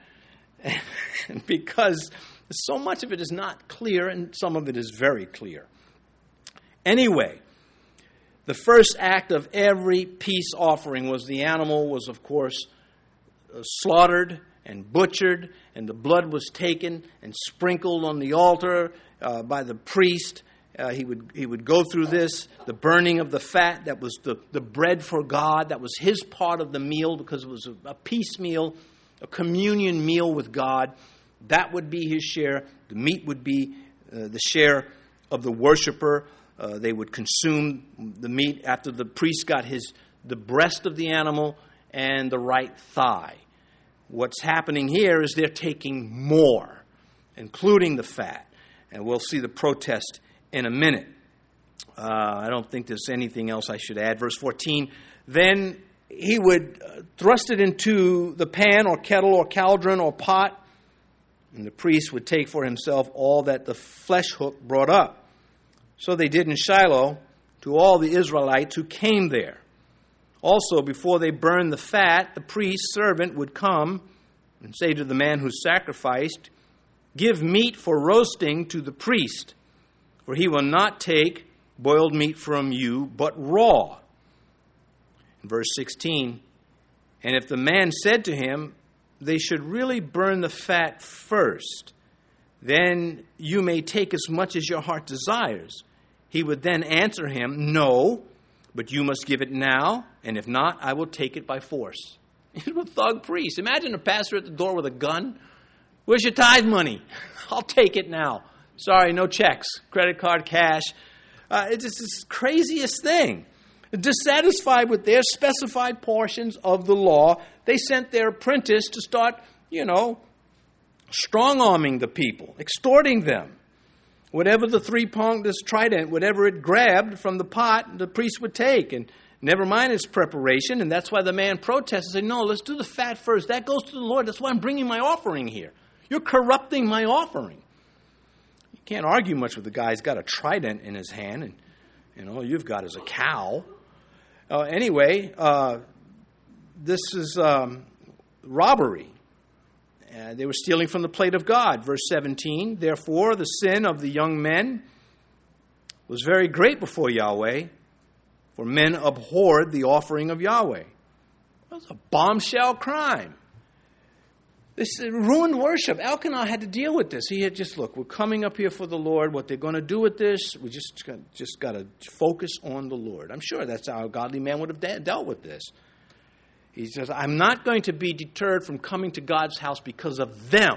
Because so much of it is not clear and some of it is very clear. Anyway, the first act of every peace offering was the animal was, of course, uh, slaughtered and butchered, and the blood was taken and sprinkled on the altar uh, by the priest. Uh, he would he would go through this, the burning of the fat, that was the, the bread for God, that was his part of the meal because it was a, a peace meal, a communion meal with God. That would be his share. The meat would be uh, the share of the worshiper. Uh, they would consume the meat after the priest got his the breast of the animal and the right thigh. What's happening here is they're taking more, including the fat. And we'll see the protest in a minute. Uh, I don't think there's anything else I should add. Verse fourteen, then he would uh, thrust it into the pan or kettle or cauldron or pot, and the priest would take for himself all that the flesh hook brought up. So they did in Shiloh to all the Israelites who came there. Also, before they burned the fat, the priest's servant would come and say to the man who sacrificed, "Give meat for roasting to the priest, for he will not take boiled meat from you, but raw." In verse sixteen, and if the man said to him, "They should really burn the fat first, then you may take as much as your heart desires," he would then answer him, "No, but you must give it now, and if not, I will take it by force." He's a thug priest. Imagine a pastor at the door with a gun. "Where's your tithe money?" "I'll take it now." "Sorry, no checks. Credit card, cash." Uh, it's just this craziest thing. Dissatisfied with their specified portions of the law, they sent their apprentice to start, you know, strong-arming the people, extorting them. Whatever the three-pronged, this trident, whatever it grabbed from the pot, the priest would take. And never mind its preparation. And that's why the man protested and said, "No, let's do the fat first. That goes to the Lord. That's why I'm bringing my offering here. You're corrupting my offering." You can't argue much with the guy who's got a trident in his hand and, and all you've got is a cow. Uh, anyway, uh, this is um, robbery. Uh, they were stealing from the plate of God. Verse seventeen, therefore the sin of the young men was very great before Yahweh, for men abhorred the offering of Yahweh. It was a bombshell crime. This ruined worship. Elkanah had to deal with this. He had just, look, we're coming up here for the Lord. What they're going to do with this, we just, just got to focus on the Lord. I'm sure that's how a godly man would have de- dealt with this. He says, I'm not going to be deterred from coming to God's house because of them.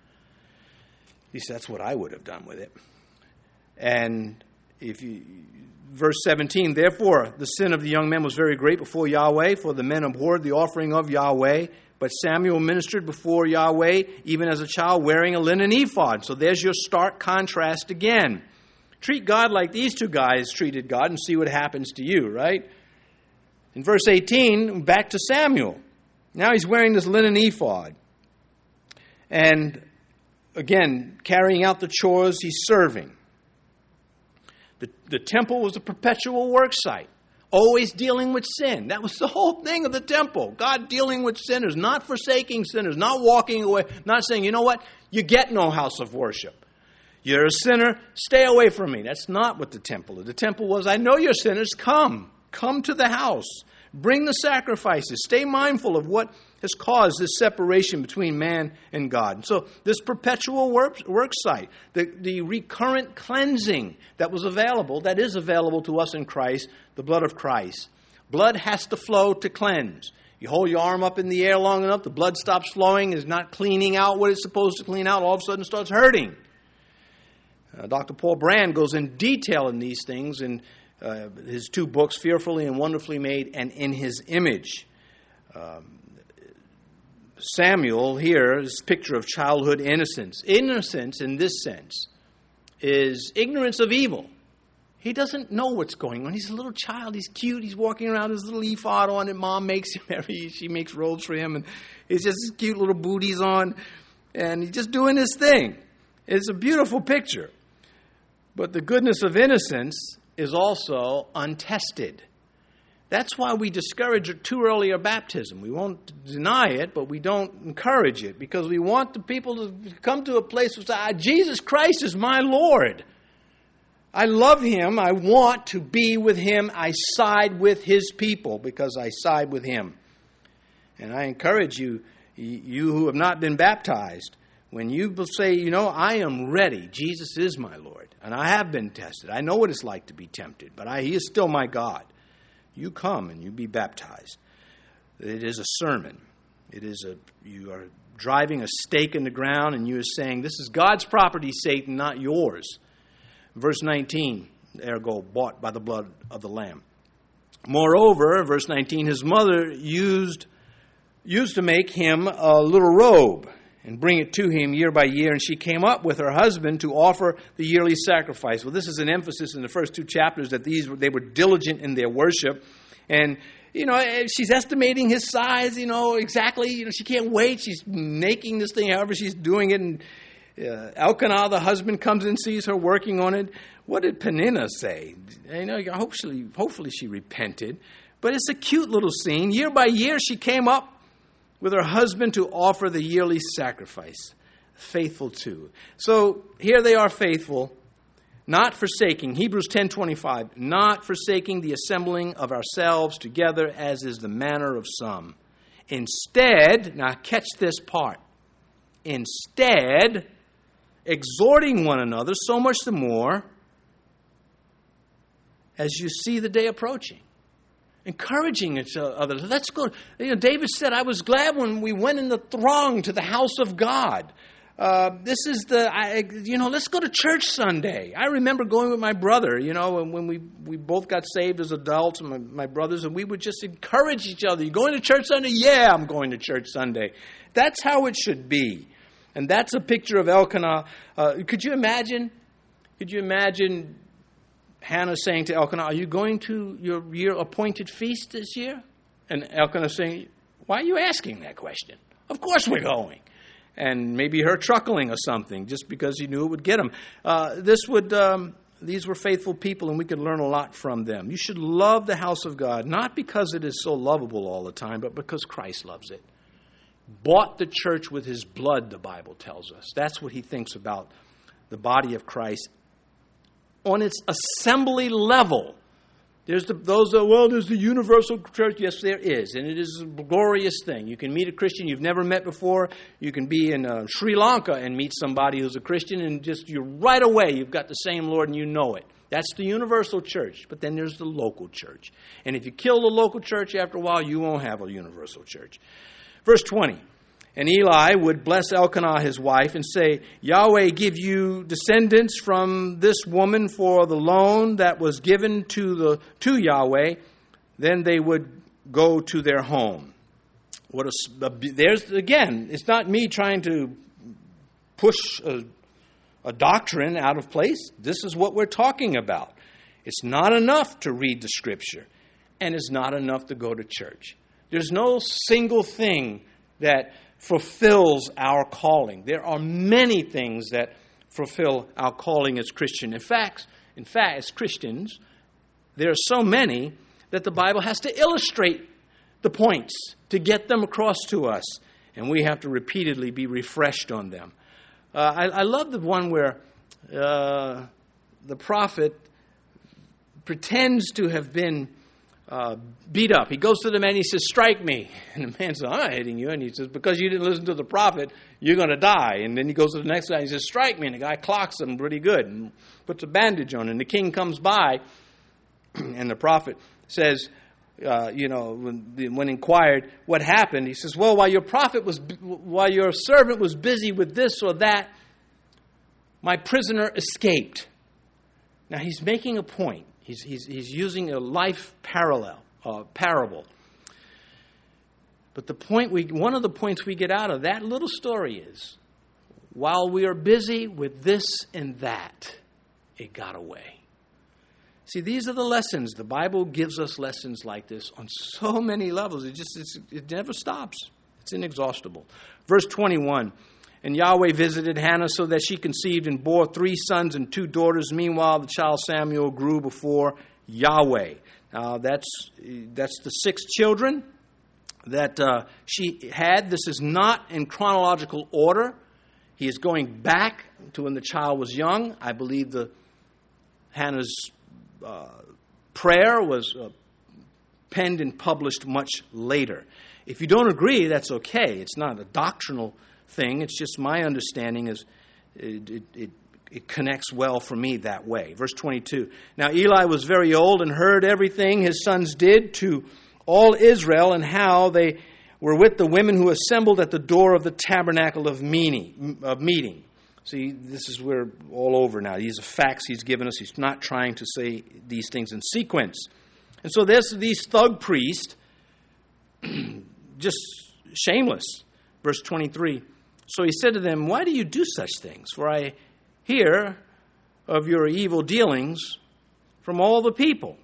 He says, that's what I would have done with it. And if you, verse seventeen, therefore the sin of the young men was very great before Yahweh, for the men abhorred the offering of Yahweh. But Samuel ministered before Yahweh, even as a child, wearing a linen ephod. So there's your stark contrast again. Treat God like these two guys treated God and see what happens to you, right? In verse eighteen, back to Samuel. Now he's wearing this linen ephod. And again, carrying out the chores, he's serving. The, the temple was a perpetual work site. Always dealing with sin. That was the whole thing of the temple. God dealing with sinners, not forsaking sinners, not walking away, not saying, you know what, you get no house of worship. You're a sinner, stay away from me. That's not what the temple is. The temple was, I know you're sinners, come. Come to the house. Bring the sacrifices. Stay mindful of what has caused this separation between man and God. So this perpetual work, work site, the, the recurrent cleansing that was available, that is available to us in Christ, the blood of Christ. Blood has to flow to cleanse. You hold your arm up in the air long enough, the blood stops flowing, is not cleaning out what it's supposed to clean out, all of a sudden it starts hurting. Uh, Doctor Paul Brand goes in detail in these things in uh, his two books, Fearfully and Wonderfully Made and In His Image. Um, Samuel here is a picture of childhood innocence. Innocence in this sense is ignorance of evil. He doesn't know what's going on. He's a little child. He's cute. He's walking around with his little ephod on it. Mom makes him every, she makes robes for him. And he's just his cute little booties on. And he's just doing his thing. It's a beautiful picture. But the goodness of innocence is also untested. That's why we discourage too early a baptism. We won't deny it, but we don't encourage it because we want the people to come to a place where say, ah, Jesus Christ is my Lord. I love Him. I want to be with Him. I side with His people because I side with Him. And I encourage you, you who have not been baptized, when you say, you know, I am ready. Jesus is my Lord. And I have been tested. I know what it's like to be tempted, but I, He is still my God. You come and you be baptized. It is a sermon. It is a, you are driving a stake in the ground and you are saying, this is God's property, Satan, not yours. Verse nineteen, ergo, bought by the blood of the Lamb. Moreover, verse nineteen, his mother used, used to make him a little robe and bring it to him year by year. And she came up with her husband to offer the yearly sacrifice. Well, this is an emphasis in the first two chapters that these they were diligent in their worship. And, you know, she's estimating his size, you know, exactly. You know, she can't wait. She's making this thing however she's doing it. And uh, Elkanah, the husband, comes and sees her working on it. What did Peninnah say? You know, hopefully, hopefully she repented. But it's a cute little scene. Year by year, she came up with her husband to offer the yearly sacrifice. Faithful too. So here they are faithful, not forsaking. Hebrews ten twenty-five, not forsaking the assembling of ourselves together as is the manner of some. Instead, now catch this part. Instead, exhorting one another so much the more as you see the day approaching. Encouraging each other. Let's go. You know, David said, I was glad when we went in the throng to the house of God. Uh, this is the, I, you know, let's go to church Sunday. I remember going with my brother, you know, when, when we, we both got saved as adults, my, my brothers, and we would just encourage each other. You going to church Sunday? Yeah, I'm going to church Sunday. That's how it should be. And that's a picture of Elkanah. Uh, could you imagine? Could you imagine Hannah saying to Elkanah, are you going to your, your appointed feast this year? And Elkanah saying, why are you asking that question? Of course we're going. And maybe her truckling or something, just because he knew it would get him. Uh, this would, um, these were faithful people, and we could learn a lot from them. You should love the house of God, not because it is so lovable all the time, but because Christ loves it. Bought the church with His blood, the Bible tells us. That's what He thinks about the body of Christ. On its assembly level, there's the, those that, well, there's the universal church. Yes, there is, and it is a glorious thing. You can meet a Christian you've never met before. You can be in uh, Sri Lanka and meet somebody who's a Christian, and just you right away you've got the same Lord and you know it. That's the universal church. But then there's the local church. And if you kill the local church after a while, you won't have a universal church. Verse twenty. And Eli would bless Elkanah, his wife, and say, Yahweh give you descendants from this woman for the loan that was given to the to Yahweh. Then they would go to their home. What a, there's again, it's not me trying to push a, a doctrine out of place. This is what we're talking about. It's not enough to read the Scripture, and it's not enough to go to church. There's no single thing that fulfills our calling. There are many things that fulfill our calling as Christian. In fact, in fact, as Christians, there are so many that the Bible has to illustrate the points to get them across to us. And we have to repeatedly be refreshed on them. Uh, I, I love the one where uh, the prophet pretends to have been uh, beat up. He goes to the man and he says, strike me. And the man says, I'm not hitting you. And he says, because you didn't listen to the prophet, you're going to die. And then he goes to the next guy and he says, strike me. And the guy clocks him pretty good and puts a bandage on. And the king comes by and the prophet says, uh, you know, when, when inquired what happened, he says, well, while your prophet was, while your servant was busy with this or that, my prisoner escaped. Now he's making a point. He's, he's, he's using a life parallel, uh, parable. But the point we, one of the points we get out of that little story is, while we are busy with this and that, it got away. See, these are the lessons. The Bible gives us lessons like this on so many levels. It just it's, it never stops. It's inexhaustible. Verse twenty-one. And Yahweh visited Hannah so that she conceived and bore three sons and two daughters. Meanwhile, the child Samuel grew before Yahweh. Now, that's that's the six children that uh, she had. This is not in chronological order. He is going back to when the child was young. I believe the Hannah's uh, prayer was uh, penned and published much later. If you don't agree, that's okay. It's not a doctrinal thing. It's just my understanding is it, it, it, it connects well for me that way. Verse twenty-two. Now Eli was very old and heard everything his sons did to all Israel and how they were with the women who assembled at the door of the tabernacle of meeting. Of meeting. See, this is where all over now. These are facts he's given us. He's not trying to say these things in sequence. And so there's these thug priests, just shameless. Verse twenty-three. So he said to them, why do you do such things? For I hear of your evil dealings from all the people.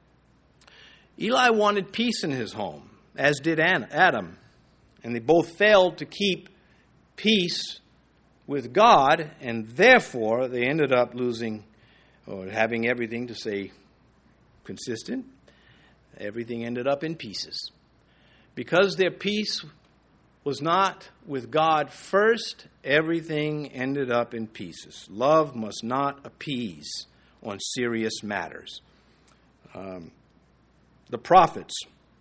Eli wanted peace in his home, as did Adam. And they both failed to keep peace with God, and therefore they ended up losing, or having everything, to say consistent, everything ended up in pieces. Because their peace was not with God first, everything ended up in pieces. Love must not appease on serious matters. Um, the prophets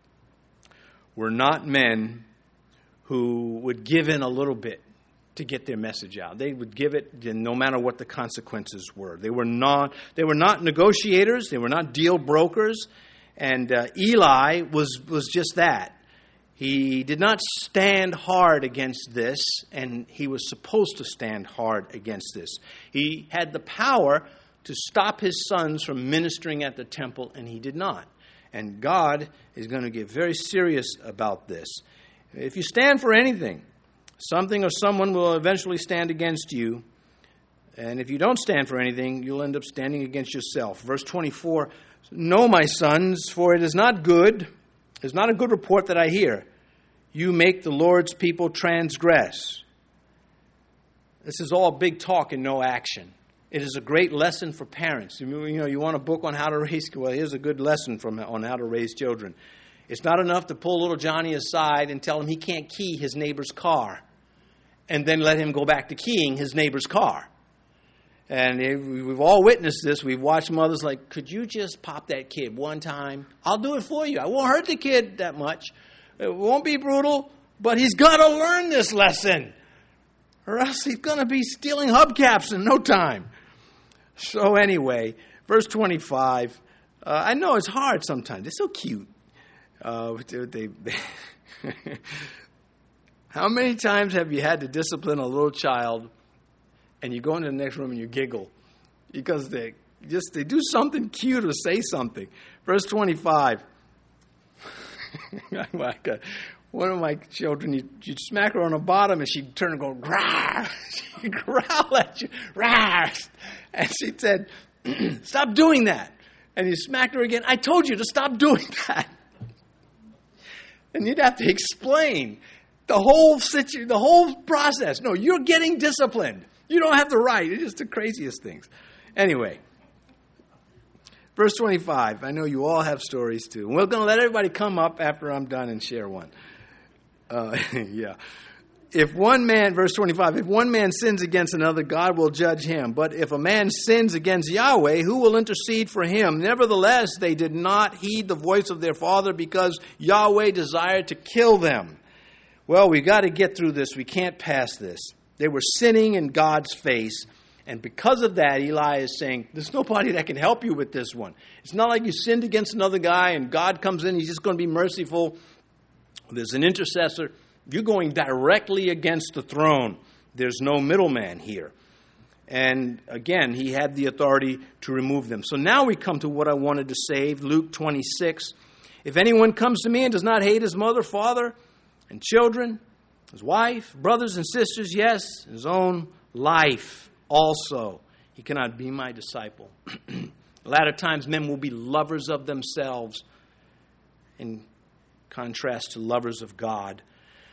were not men who would give in a little bit to get their message out. They would give it no matter what the consequences were. They were not, they were not negotiators. They were not deal brokers. And uh, Eli was, was just that. He did not stand hard against this, and he was supposed to stand hard against this. He had the power to stop his sons from ministering at the temple, and he did not. And God is going to get very serious about this. If you stand for anything, something or someone will eventually stand against you. And if you don't stand for anything, you'll end up standing against yourself. Verse twenty-four, no, my sons, for it is not good, it is not a good report that I hear. You make the Lord's people transgress. This is all big talk and no action. It is a great lesson for parents. You know, you want a book on how to raise, well, here's a good lesson from on how to raise children. It's not enough to pull little Johnny aside and tell him he can't key his neighbor's car and then let him go back to keying his neighbor's car. And we've all witnessed this. We've watched mothers like, could you just pop that kid one time? I'll do it for you. I won't hurt the kid that much. It won't be brutal, but he's got to learn this lesson, or else he's going to be stealing hubcaps in no time. So anyway, verse twenty-five. Uh, I know it's hard sometimes. They're so cute. Uh, they, they How many times have you had to discipline a little child, and you go into the next room and you giggle because they just they do something cute or say something? Verse twenty-five. One of my children, you, you'd smack her on the bottom and she'd turn and go, rawr. She'd growl at you, rawr. And she said, stop doing that. And you smacked her again. I told you to stop doing that. And you'd have to explain the whole situ- the whole process. No, you're getting disciplined. You don't have the right. It's just the craziest things. Anyway, Verse twenty-five. I know you all have stories too. We're going to let everybody come up after I'm done and share one. Uh, yeah. If one man, verse twenty-five, if one man sins against another, God will judge him. But if a man sins against Yahweh, who will intercede for him? Nevertheless, they did not heed the voice of their father because Yahweh desired to kill them. Well, we've got to get through this. We can't pass this. They were sinning in God's face. And because of that, Eli is saying, there's nobody that can help you with this one. It's not like you sinned against another guy and God comes in, he's just going to be merciful. There's an intercessor. You're going directly against the throne. There's no middleman here. And again, he had the authority to remove them. So now we come to what I wanted to say, Luke twenty-six. If anyone comes to me and does not hate his mother, father, and children, his wife, brothers and sisters, yes, his own life also, he cannot be my disciple. Latter times men will be lovers of themselves in contrast to lovers of God.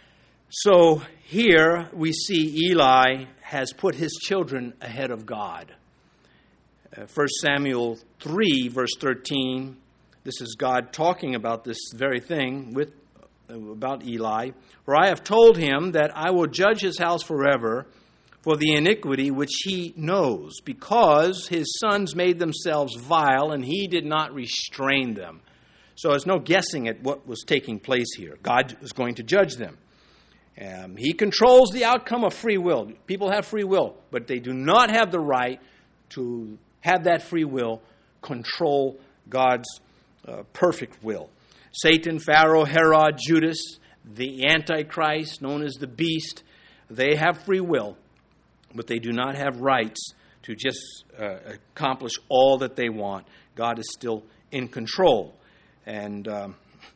So here we see Eli has put his children ahead of God. Uh, First Samuel three, verse thirteen, this is God talking about this very thing with uh, about Eli. For I have told him that I will judge his house forever for the iniquity which he knows, because his sons made themselves vile and he did not restrain them. So there's no guessing at what was taking place here. God is going to judge them. Um, he controls the outcome of free will. People have free will, but they do not have the right to have that free will control God's uh, perfect will. Satan, Pharaoh, Herod, Judas, the Antichrist, known as the beast, they have free will, but they do not have rights to just uh, accomplish all that they want. God is still in control. And um,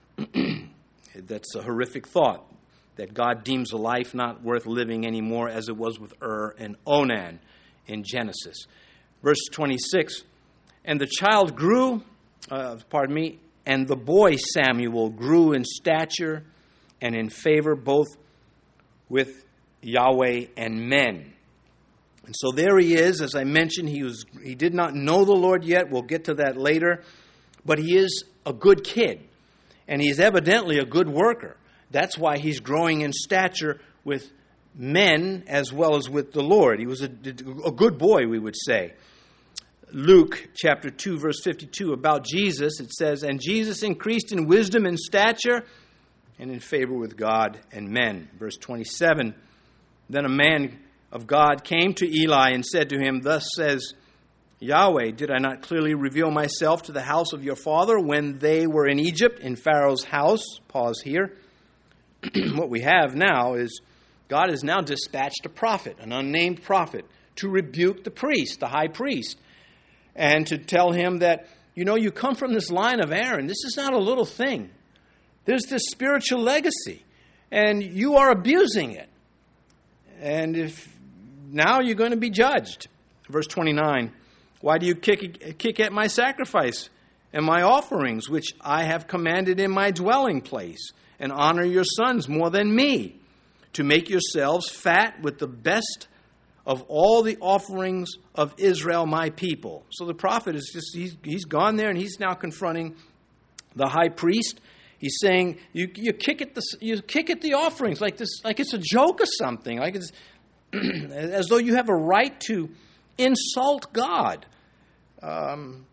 that's a horrific thought, that God deems a life not worth living anymore, as it was with Ur and Onan in Genesis. Verse twenty-six, and the child grew, uh, pardon me, and the boy Samuel grew in stature and in favor both with Yahweh and men. And so there he is. As I mentioned, he was he did not know the Lord yet. We'll get to that later. But he is a good kid, and he's evidently a good worker. That's why he's growing in stature with men as well as with the Lord. He was a, a good boy, we would say. Luke chapter two, verse fifty-two, about Jesus, it says, and Jesus increased in wisdom and stature and in favor with God and men. Verse twenty-seven, then a man of God came to Eli and said to him, thus says Yahweh, did I not clearly reveal myself to the house of your father when they were in Egypt, in Pharaoh's house? Pause here. What we have now is God has now dispatched a prophet, an unnamed prophet, to rebuke the priest, the high priest, and to tell him that, you know, you come from this line of Aaron. This is not a little thing. There's this spiritual legacy, and you are abusing it. And if now you're going to be judged. Verse twenty-nine, why do you kick, kick at my sacrifice and my offerings, which I have commanded in my dwelling place, and honor your sons more than me, to make yourselves fat with the best of all the offerings of Israel, my people? So the prophet is just, he's, he's gone there and he's now confronting the high priest. He's saying, you, you kick at the you kick at the offerings like this, like it's a joke or something, like it's as though you have a right to insult God. Um,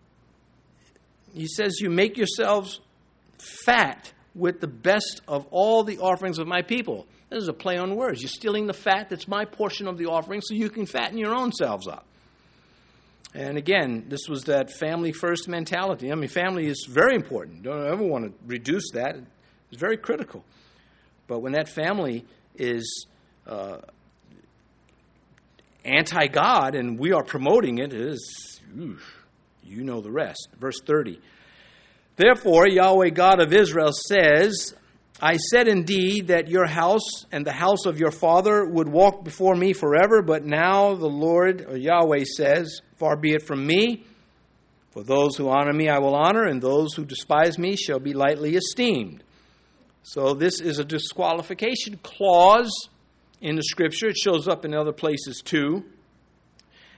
he says, you make yourselves fat with the best of all the offerings of my people. This is a play on words. You're stealing the fat that's my portion of the offering so you can fatten your own selves up. And again, this was that family first mentality. I mean, family is very important. Don't ever want to reduce that. It's very critical. But when that family is uh, anti-God and we are promoting it, it is, oof, you know the rest. Verse thirty. Therefore, Yahweh God of Israel says, I said indeed that your house and the house of your father would walk before me forever, but now the Lord, or Yahweh, says, far be it from me. For those who honor me I will honor, and those who despise me shall be lightly esteemed. So this is a disqualification clause in the Scripture. It shows up in other places too.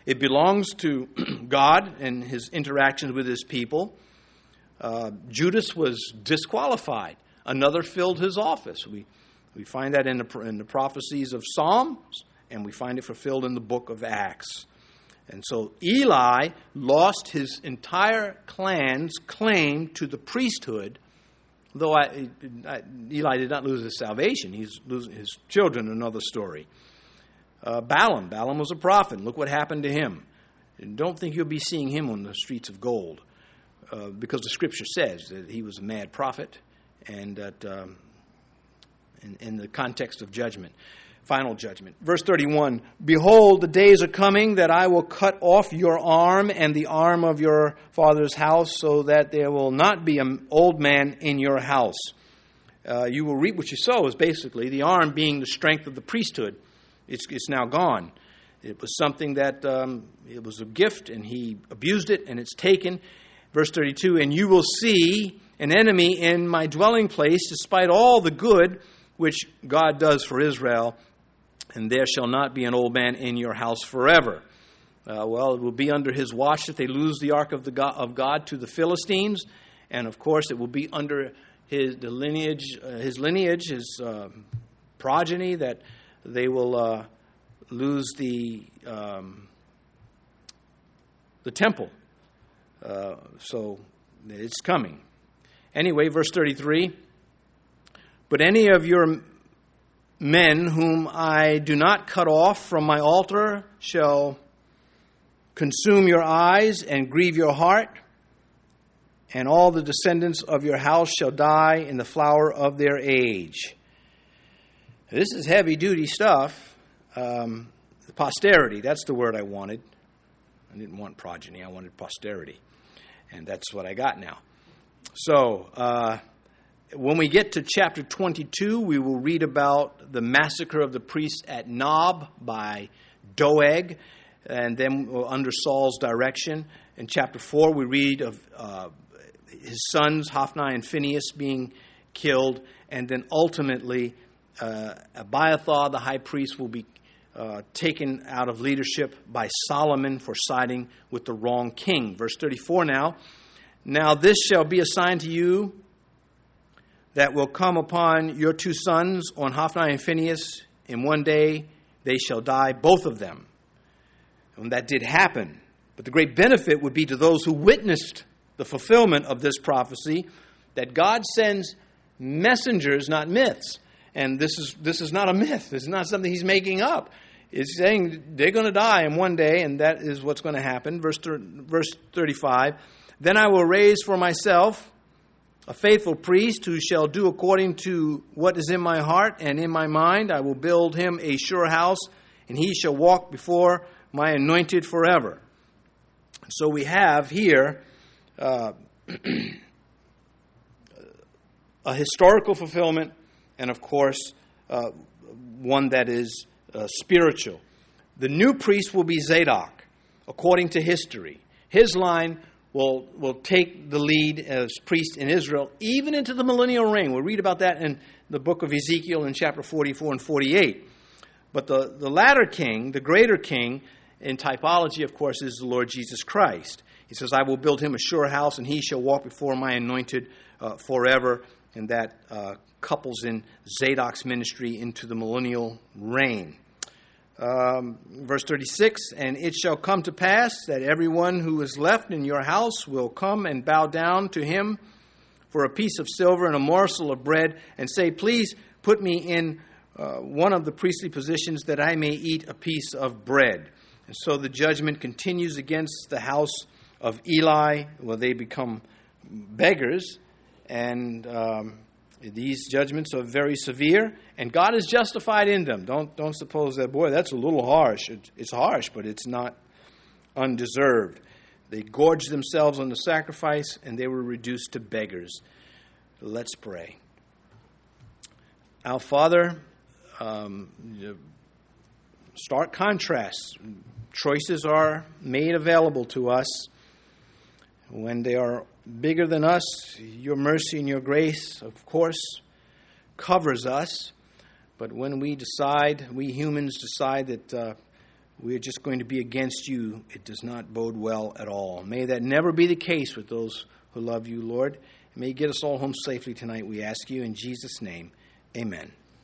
It belongs to God and his interactions with his people. Uh, Judas was disqualified. Another filled his office. We we find that in the, in the prophecies of Psalms, and we find it fulfilled in the book of Acts. And so Eli lost his entire clan's claim to the priesthood, though I, I, Eli did not lose his salvation. He's losing his children, another story. Uh, Balaam. Balaam was a prophet. Look what happened to him. And don't think you'll be seeing him on the streets of gold, uh, because the scripture says that he was a mad prophet, and that um, in, in the context of judgment, final judgment. Verse thirty-one, behold, the days are coming that I will cut off your arm and the arm of your father's house, so that there will not be an old man in your house. Uh, you will reap what you sow is basically the arm being the strength of the priesthood. It's, it's now gone. It was something that, um, it was a gift, and he abused it, and it's taken. Verse thirty-two, and you will see an enemy in my dwelling place, despite all the good which God does for Israel, and there shall not be an old man in your house forever. Uh, well, it will be under his watch that they lose the ark of the God, of God to the Philistines, and of course it will be under his the lineage, uh, his lineage, his uh, progeny, that they will uh, lose the um, the temple. Uh, so it's coming. Anyway, verse thirty-three. But any of your men whom I do not cut off from my altar shall consume your eyes and grieve your heart, and all the descendants of your house shall die in the flower of their age. This is heavy-duty stuff. Um, posterity, that's the word I wanted. I didn't want progeny, I wanted posterity. And that's what I got now. So, uh, when we get to chapter twenty-two, we will read about the massacre of the priests at Nob by Doeg, and then under Saul's direction. In chapter four, we read of uh, his sons, Hophni and Phinehas, being killed, and then ultimately uh, Abiathar, the high priest, will be uh, taken out of leadership by Solomon for siding with the wrong king. Verse thirty-four now, now this shall be a sign to you that will come upon your two sons, on Hophni and Phinehas. In one day they shall die, both of them. And that did happen. But the great benefit would be to those who witnessed the fulfillment of this prophecy, that God sends messengers, not myths. And this is this is not a myth. This is not something he's making up. It's saying they're going to die in one day, and that is what's going to happen. Verse, verse thirty-five, then I will raise for myself a faithful priest who shall do according to what is in my heart and in my mind. I will build him a sure house, and he shall walk before my anointed forever. So we have here uh, a historical fulfillment, and of course, uh, one that is uh, spiritual. The new priest will be Zadok, according to history. His line will will take the lead as priest in Israel, even into the millennial reign. We'll read about that in the book of Ezekiel in chapter forty-four and forty-eight. But the, the latter king, the greater king, in typology, of course, is the Lord Jesus Christ. He says, I will build him a sure house, and he shall walk before my anointed uh, forever. And that uh, couples in Zadok's ministry into the millennial reign. Um, verse thirty-six, and it shall come to pass that everyone who is left in your house will come and bow down to him for a piece of silver and a morsel of bread, and say, please put me in uh, one of the priestly positions that I may eat a piece of bread. And so the judgment continues against the house of Eli. Well, they become beggars, and um, these judgments are very severe, and God is justified in them. Don't don't suppose that, boy, that's a little harsh. It, it's harsh, but it's not undeserved. They gorged themselves on the sacrifice, and they were reduced to beggars. Let's pray. Our Father, um, stark contrasts. Choices are made available to us. When they are bigger than us, your mercy and your grace, of course, covers us. But when we decide, we humans decide that uh, we're just going to be against you, it does not bode well at all. May that never be the case with those who love you, Lord. May you get us all home safely tonight, we ask you in Jesus' name. Amen.